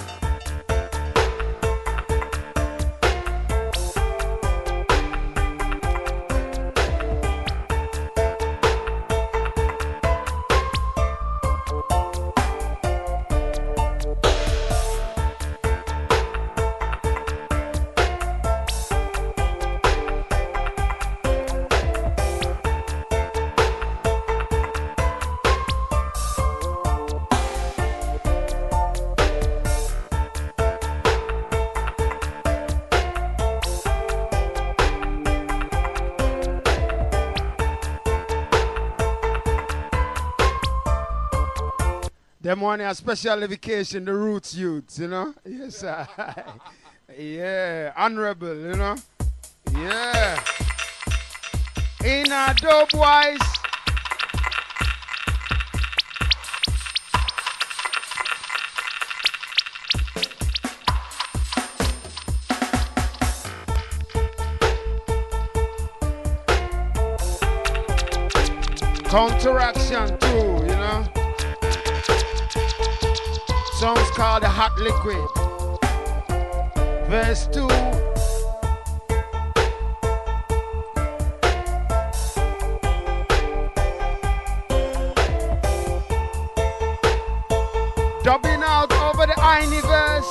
Them one a special vacation, the Roots Youths, you know? Yes, I. Yeah, honorable, you know? Yeah. In a dope wise. Counteraction too, you know? Song's called The Hot Liquid. Verse 2. Dubbing out over the Aini verse.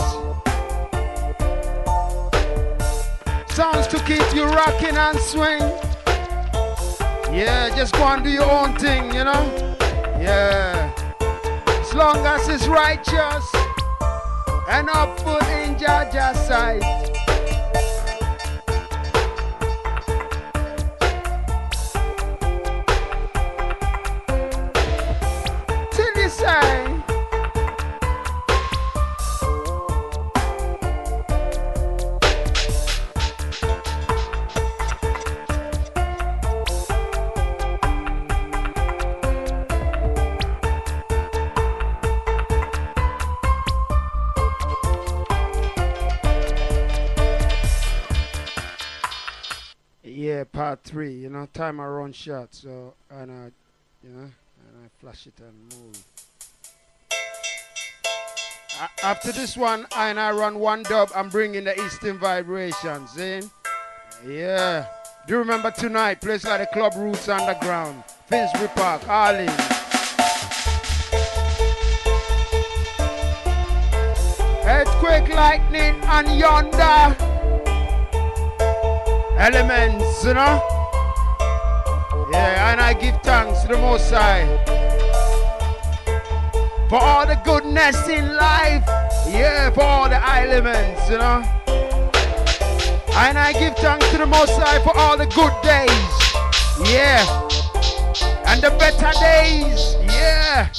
Songs to keep you rocking and swing. Yeah, just go and do your own thing, you know? Yeah. As long as it's righteous and up foot in Jaja's sight. Till you say, part 3, you know, time I run short, so and I, you know, and I flash it and move. After this one, and I run one dub, I'm bringing the Eastern Vibrations in. Yeah. Do you remember tonight, place like the Club Roots Underground, Finsbury Park, Arlene. Earthquake, lightning, and yonder. Elements, you know? Yeah, and I give thanks to the Most High for all the goodness in life. Yeah, for all the elements, you know? And I give thanks to the Most High for all the good days. Yeah. And the better days. Yeah.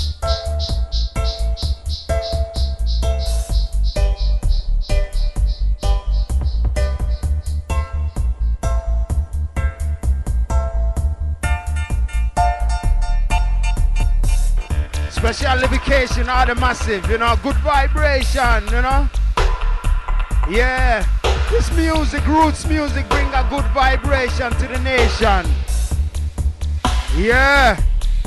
Special vacation, all the massive, you know, good vibration, you know. Yeah, this music, roots music, bring a good vibration to the nation. Yeah.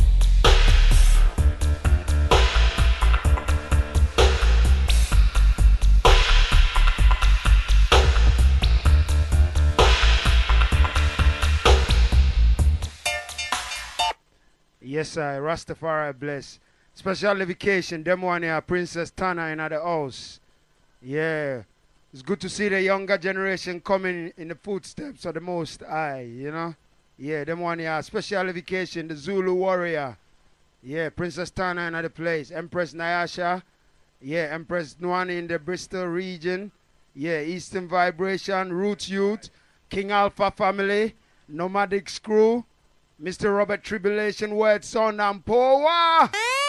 Yes, I Rastafari bless. Special vacation, them one here, Princess Tana in the house. Yeah. It's good to see the younger generation coming in the footsteps of the Most High, you know. Yeah, them one here, special vacation, the Zulu warrior. Yeah, Princess Tana in the place. Empress Nyasha. Yeah, Empress Nwani in the Bristol region. Yeah, Eastern Vibration, Roots Youth, King Alpha family, Nomadic Screw, Mr. Robert Tribulation, Word Sound and Power.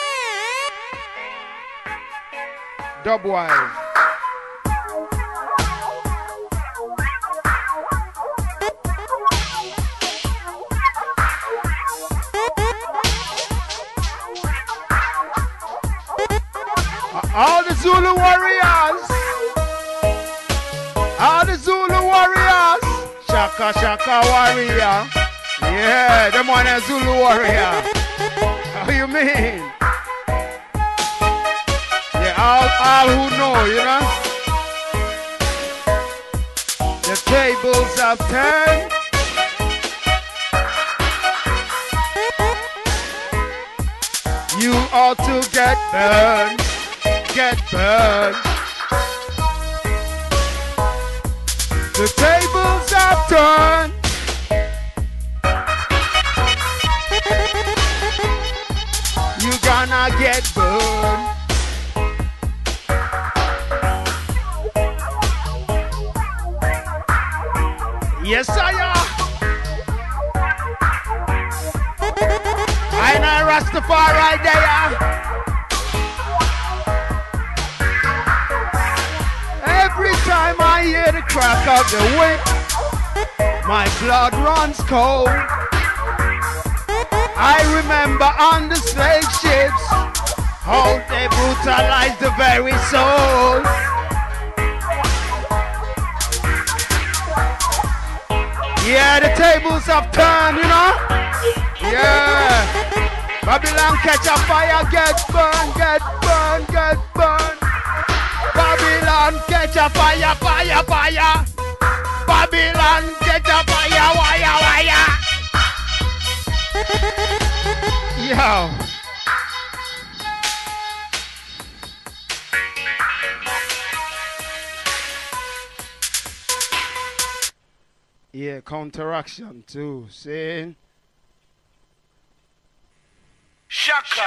Dubwise. Shaka Shaka Warrior. Yeah, them one a Zulu warrior. How you mean? Yeah, all who know, you know. The tables have turned. You ought to get burned, get burned. The tables have turned. You gonna get burned. Yes, I am. I know Rastafari there. Every time I hear the crack of the whip, my blood runs cold. I remember on the slave ships how they brutalized the very soul. Yeah, the tables have turned, you know. Yeah. Babylon catch a fire, get burned, get burned, get burned. Babylon catch a fire, fire, fire. Babylon catch a fire, wire, wire. Yo. Yeah, counteraction too, see? Shaka.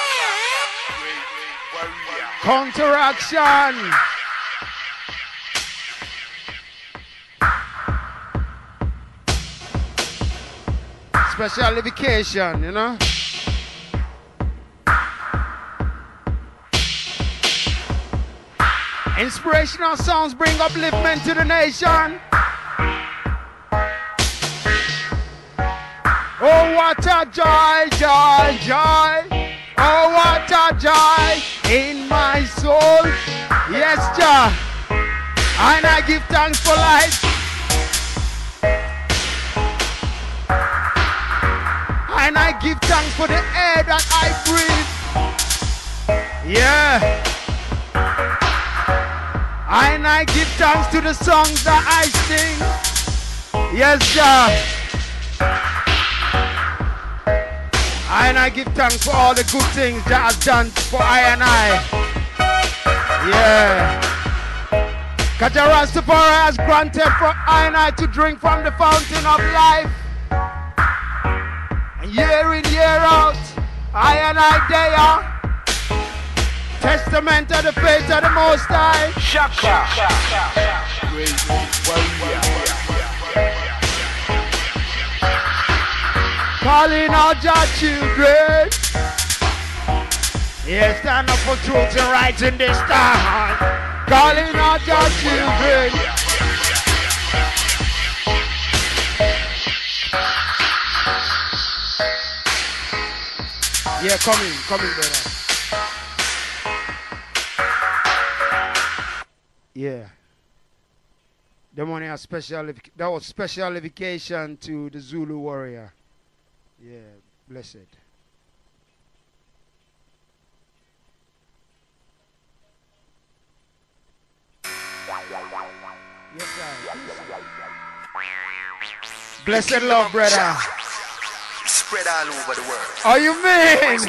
Counteraction. Special education, you know? Inspirational songs bring upliftment to the nation. Oh, what a joy, joy, joy. Oh, what a joy in my soul. Yes, Jah. And I give thanks for life. And I give thanks for the air that I breathe. Yeah. And I give thanks to the songs that I sing. Yes, Jah. And I give thanks for all the good things that has done for I and I. Yeah. Cause the Rastafari has granted for I and I to drink from the fountain of life. And year in, year out, I and I there. Testament of the faith of the Most High. Shaka. Calling out your children. Yeah, stand up for truth and rights in this time. Calling out your children. Yeah, come in, brother. Yeah. The money has that was special education to the Zulu warrior. Yeah, blessed. Yes, sir. Blessed love, brother. Spread all over the world. Oh, you mean?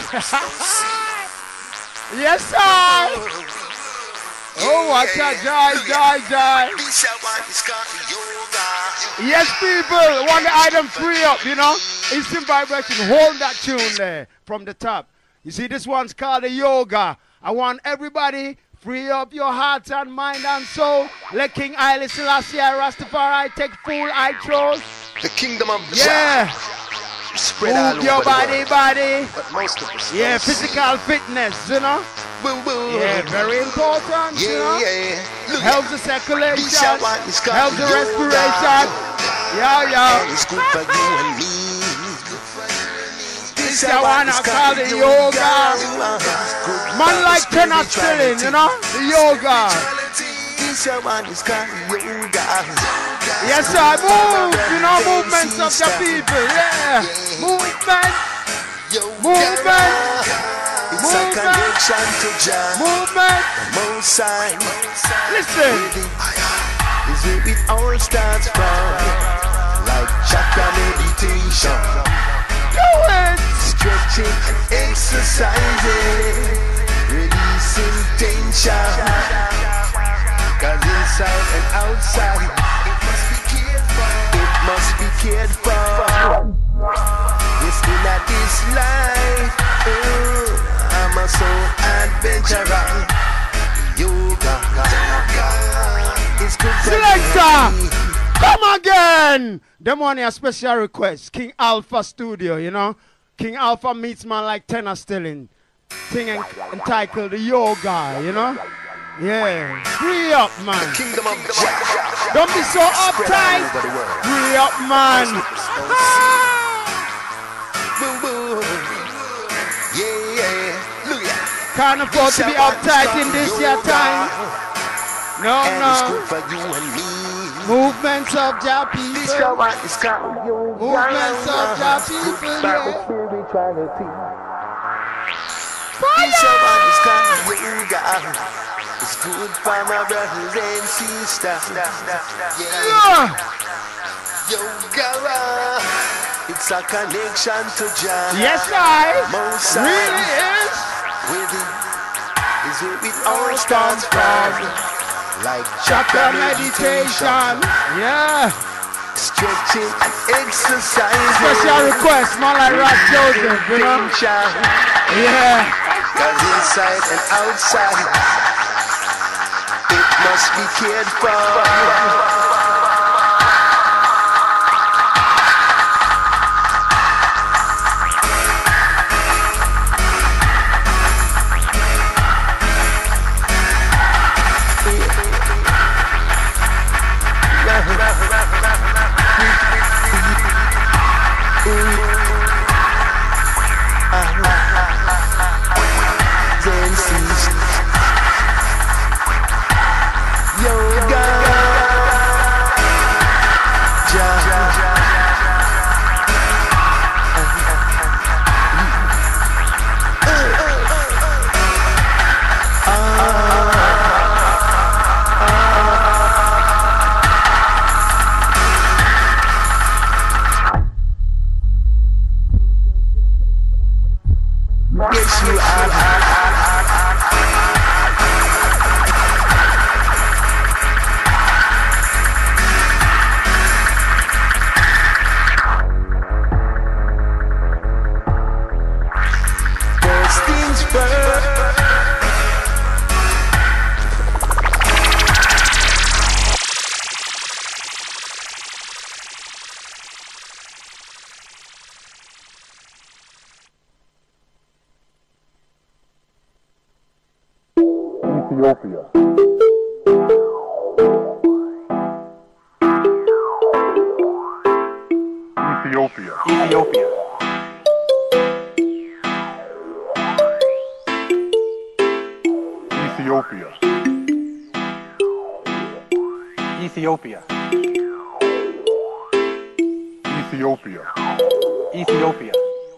Yes, sir. Oh, what a joy. Yes, people, want the item free up, you know? Instant vibration, hold that tune there from the top. You see, this one's called the yoga. I want everybody, free up your heart and mind and soul. Let King Haile Selassie Rastafari take full eye throws. The kingdom of yeah. Spread move all your over body. But most of us yeah, physical fitness, you know? Yeah, very important, you know? Yeah. Helps the circulation, helps the respiration. Yeah. It's good for you and me. This is one I call the yoga. Man like tenor chilling, you know? The yoga. This one is called yoga. Yes, sir. Move. You know, movements of the people. Yeah. Movement. Movement. It's a connection to Jah. Movement. Most High. Listen. Is where it all starts from. Like chakra meditation. Do it. Stretching, exercising, releasing tension. Cause inside and outside, it must be cared for. Yes, in this life, I'm a soul adventurer. Yoga is good for Selector, come again. Them one a special request. King Alpha Studio, you know. King Alpha meets man like Tenor Stilling. Thing entitled the Yoga, you know. Yeah, free up, man. Kingdom of Jah. Don't be so uptight. Free up, man. Can't afford to be uptight in this year time. No, no. Movements of Jah people. Movements of Jah people, yeah. Fire! It's good for my brothers and sisters. Yeah. Yoga. It's a connection to Jah. Yes, I. Really is. With it is where it all starts from. Like chakra meditation. Yeah. Stretching and exercising. Special request, man like Rock Joseph, you know? Yeah. Cause inside and outside, it must be cared for. Ethiopia. Ethiopia. Ethiopia. Ethiopia. Ethiopia. Ethiopia. Ethiopia.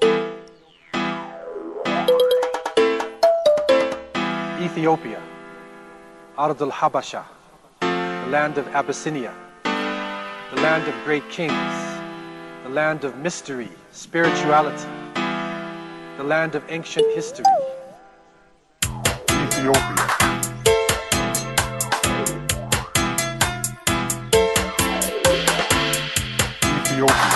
Ethiopia. Ard al-Habasha, the land of Abyssinia, the land of great kings, the land of mystery, spirituality, the land of ancient history. Ethiopia. Ethiopia.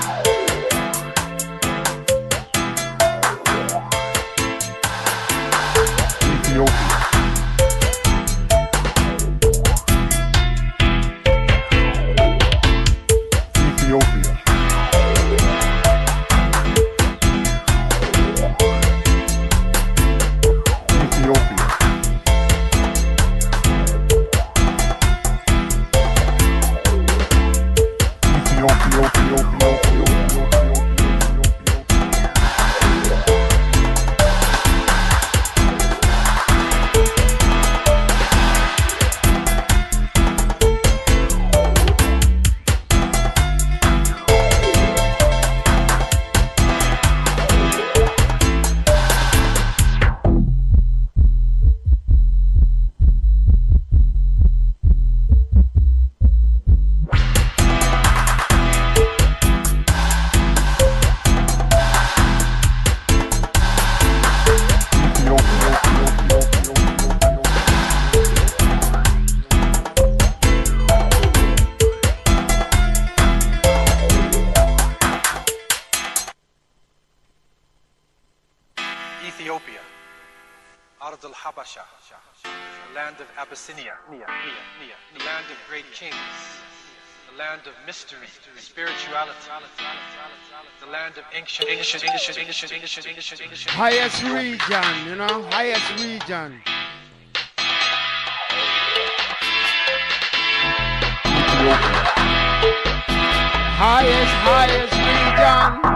Ethiopia. Ethiopia. Ardul Habasha, the land of Abyssinia, the land of great kings, the land of mystery, spirituality, the land of ancient. Highest region, you know, highest region. Highest region.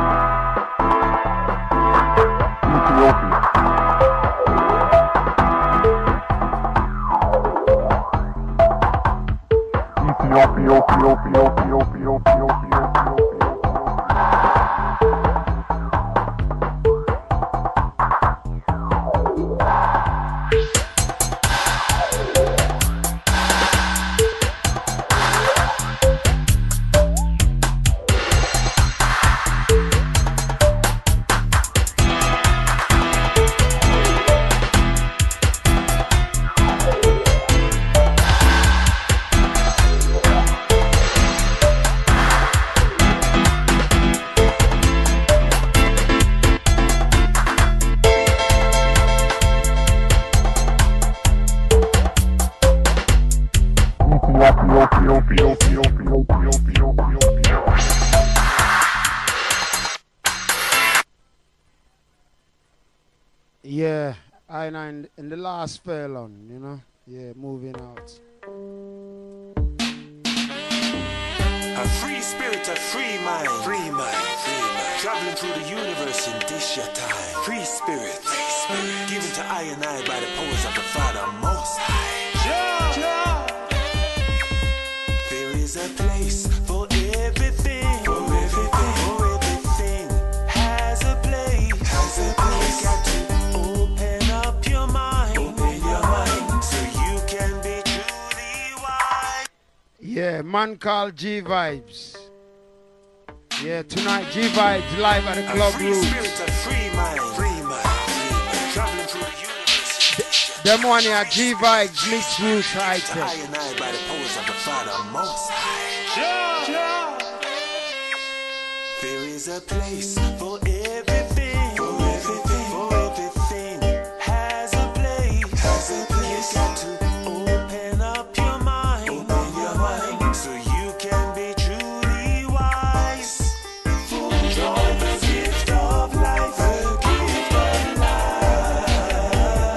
Yeah, I know in the last furlong, you know. Yeah, moving out. A free spirit, a free mind, free mind, free mind. Traveling through the universe in this your time. Free spirit, given to I and I by the powers of the Father Most High. There is a place for everything, for everything, for everything. Has a place, has a place. Got to open up your mind, so you can be truly wise. Yeah, man called G Vibes. Yeah, tonight G Vibes live at the Club Free Roots. spirit, a free mind, free mind, free mind. Traveling through the universe. Them one here, G Vibes mixed roots right To there. I and I by the powers of the Father Most High. There is a place for everything, for everything, for everything. Has a place, has a place. You got to open up your mind, so you can be truly wise. Enjoy the gift of life, the gift of life.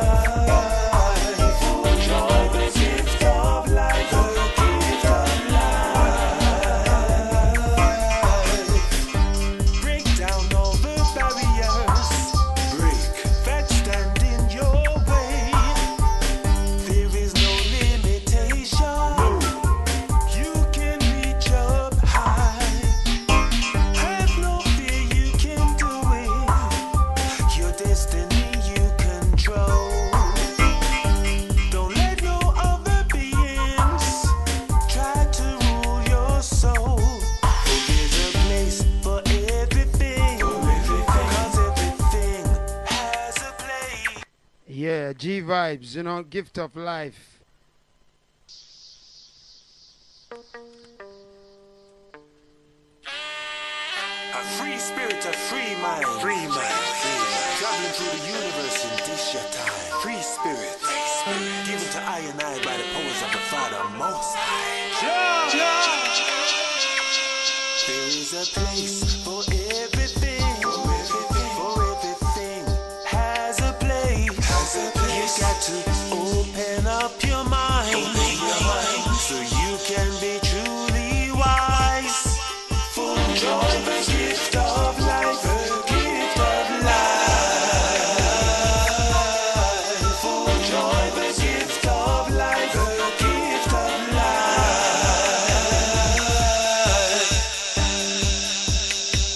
Enjoy the gift of life, the gift of life. Break down all the barriers, break that stand in your way. There is no limitation. You can reach up high. Have no fear, you can do it. Your destiny you control. Don't let no other beings try to rule your soul. There's a place for everything, cause everything has a place. Yeah, G Vibes, you know, gift of life. A free spirit, a free mind, free mind, free mind. Traveling through the universe in this your time. Free spirit, given to I and I by the powers of the Father Most High. There is a place for everything, for everything, for everything. Has a place, has a place. You got to open up your mind, so you can be truly wise. Enjoy the gift of life, the gift of life. Enjoy the gift of life, the gift of life.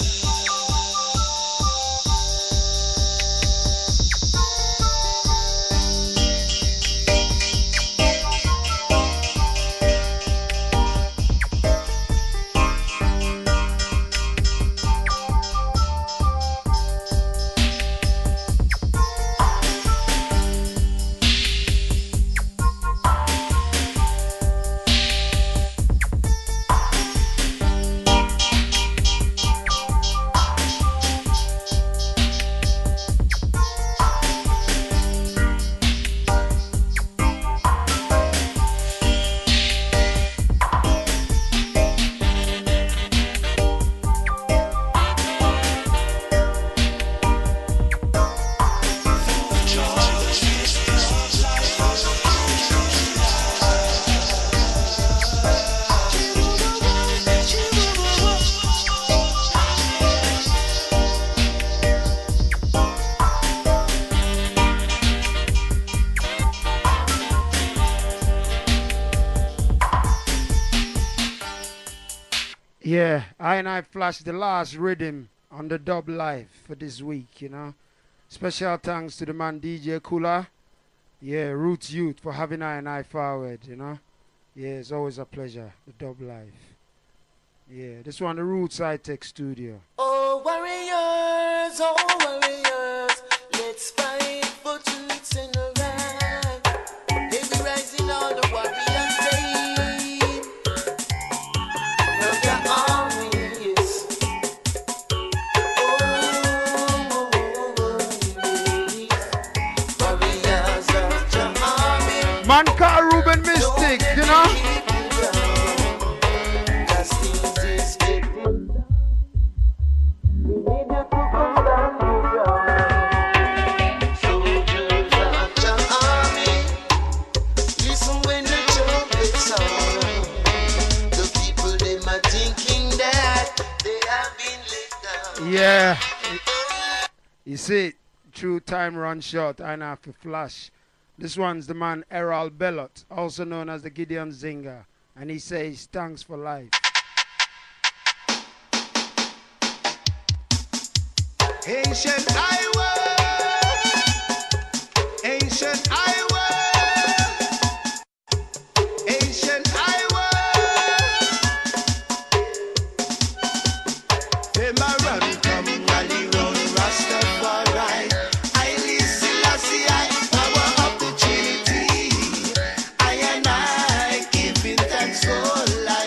Yeah, I flashed the last rhythm on the dub live for this week, you know. Special thanks to the man DJ Kula. Yeah, Roots Youth for having I forward, you know. Yeah, it's always a pleasure, the dub live. Yeah, this one, the Roots High Tech Studio. Oh warriors, let's fight for truths and the right. They be rising all the warriors' name. Love your armies. Warriors of your army. Man called Ruben Mystic, you know. Yeah, you see, true time run short, I have to flash. This one's the man Errol Bellot, also known as the Gideon Zinger, and he says, thanks for life. Ancient Iowa, ancient Iowa, ancient Iowa. Them a run from Rally Road, Rastafari. Haile Selassie, power of the Trinity. I and I giving thanks for life.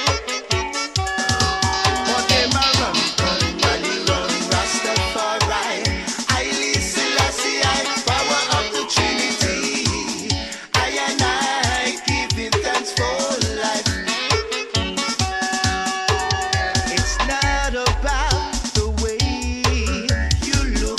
But them a run from Rally Road, Rastafari. Haile Selassie, power of the Trinity. I and I giving thanks for life. It's not about the way you look,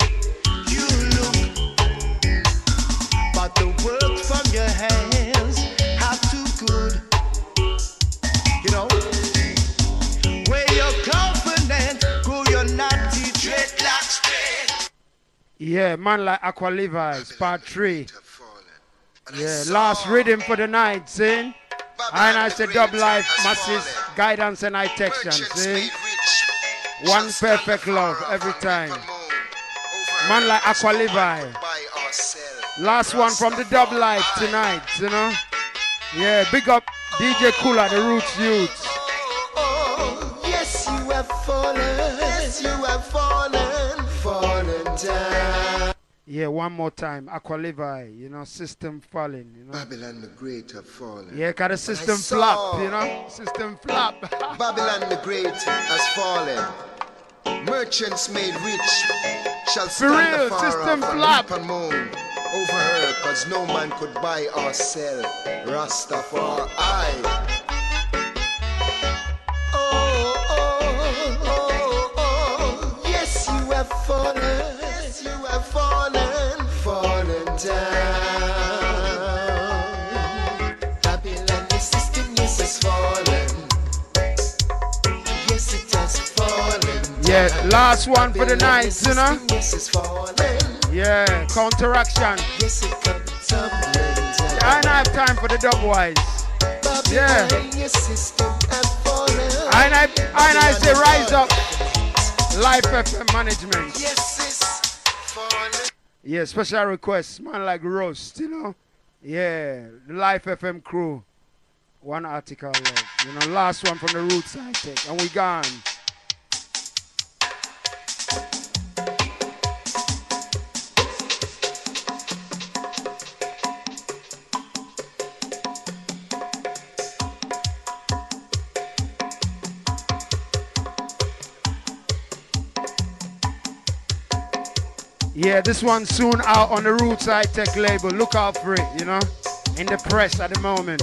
but the work from your hands have too good. You know, where you're confident, grow your natty dreadlocks straight. Yeah, man like Aqua Levi's, part 3. Yeah, last rhythm for the night, see? And I said dub life, masses, guidance and protection, see? One perfect love every time. Man like Aqua Levi. Last one from the dub life tonight, you know? Yeah, big up DJ Kula, the Roots Youth. Oh, yes, you have fallen. Yes, you have fallen. Fallen down. Yeah, one more time. Aqua Levi, you know, system falling, you know. Babylon the Great have fallen. Yeah, got a system flop, you know. System flop. Babylon the Great has fallen. Merchants made rich shall For stand real, afar system off and flop. weep and moan over her, cause no man could buy or sell Rastafari. Yes, you have fallen. Yes, you have fallen. Fallen down. Babylon, the system, yes, has fallen. Yes, it has fallen. Yeah, last one for the night, you know. Yes, it's fallen. Yeah, counteraction. Yes, it comes tumbling down. I don't have time for the dub wise. Yeah. Your system have fallen. I say rise up. Life FM management. Yes, it's fallen. Yeah, special requests, man like Roast, you know. Yeah, the Life FM crew. One article left. You know, last one from the Roots High Tech. And we gone. Yeah, this one's soon out on the Roots High Tech label. Look out for it, you know, in the press at the moment.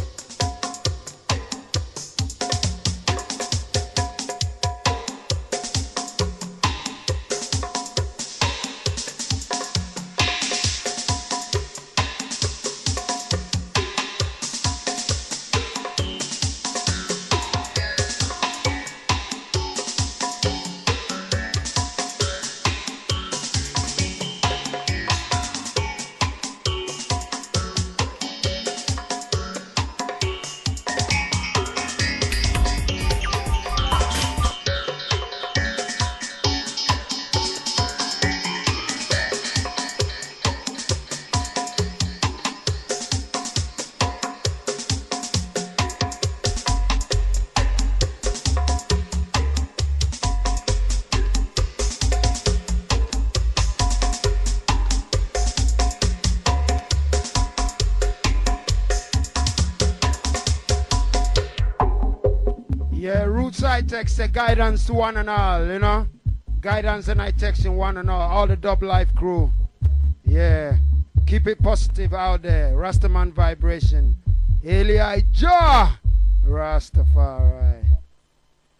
Yeah, Roots I text the guidance to one and all, you know. Guidance and I texting one and all the Dub Life crew. Yeah, keep it positive out there. Rastaman vibration. Elijah Rastafari.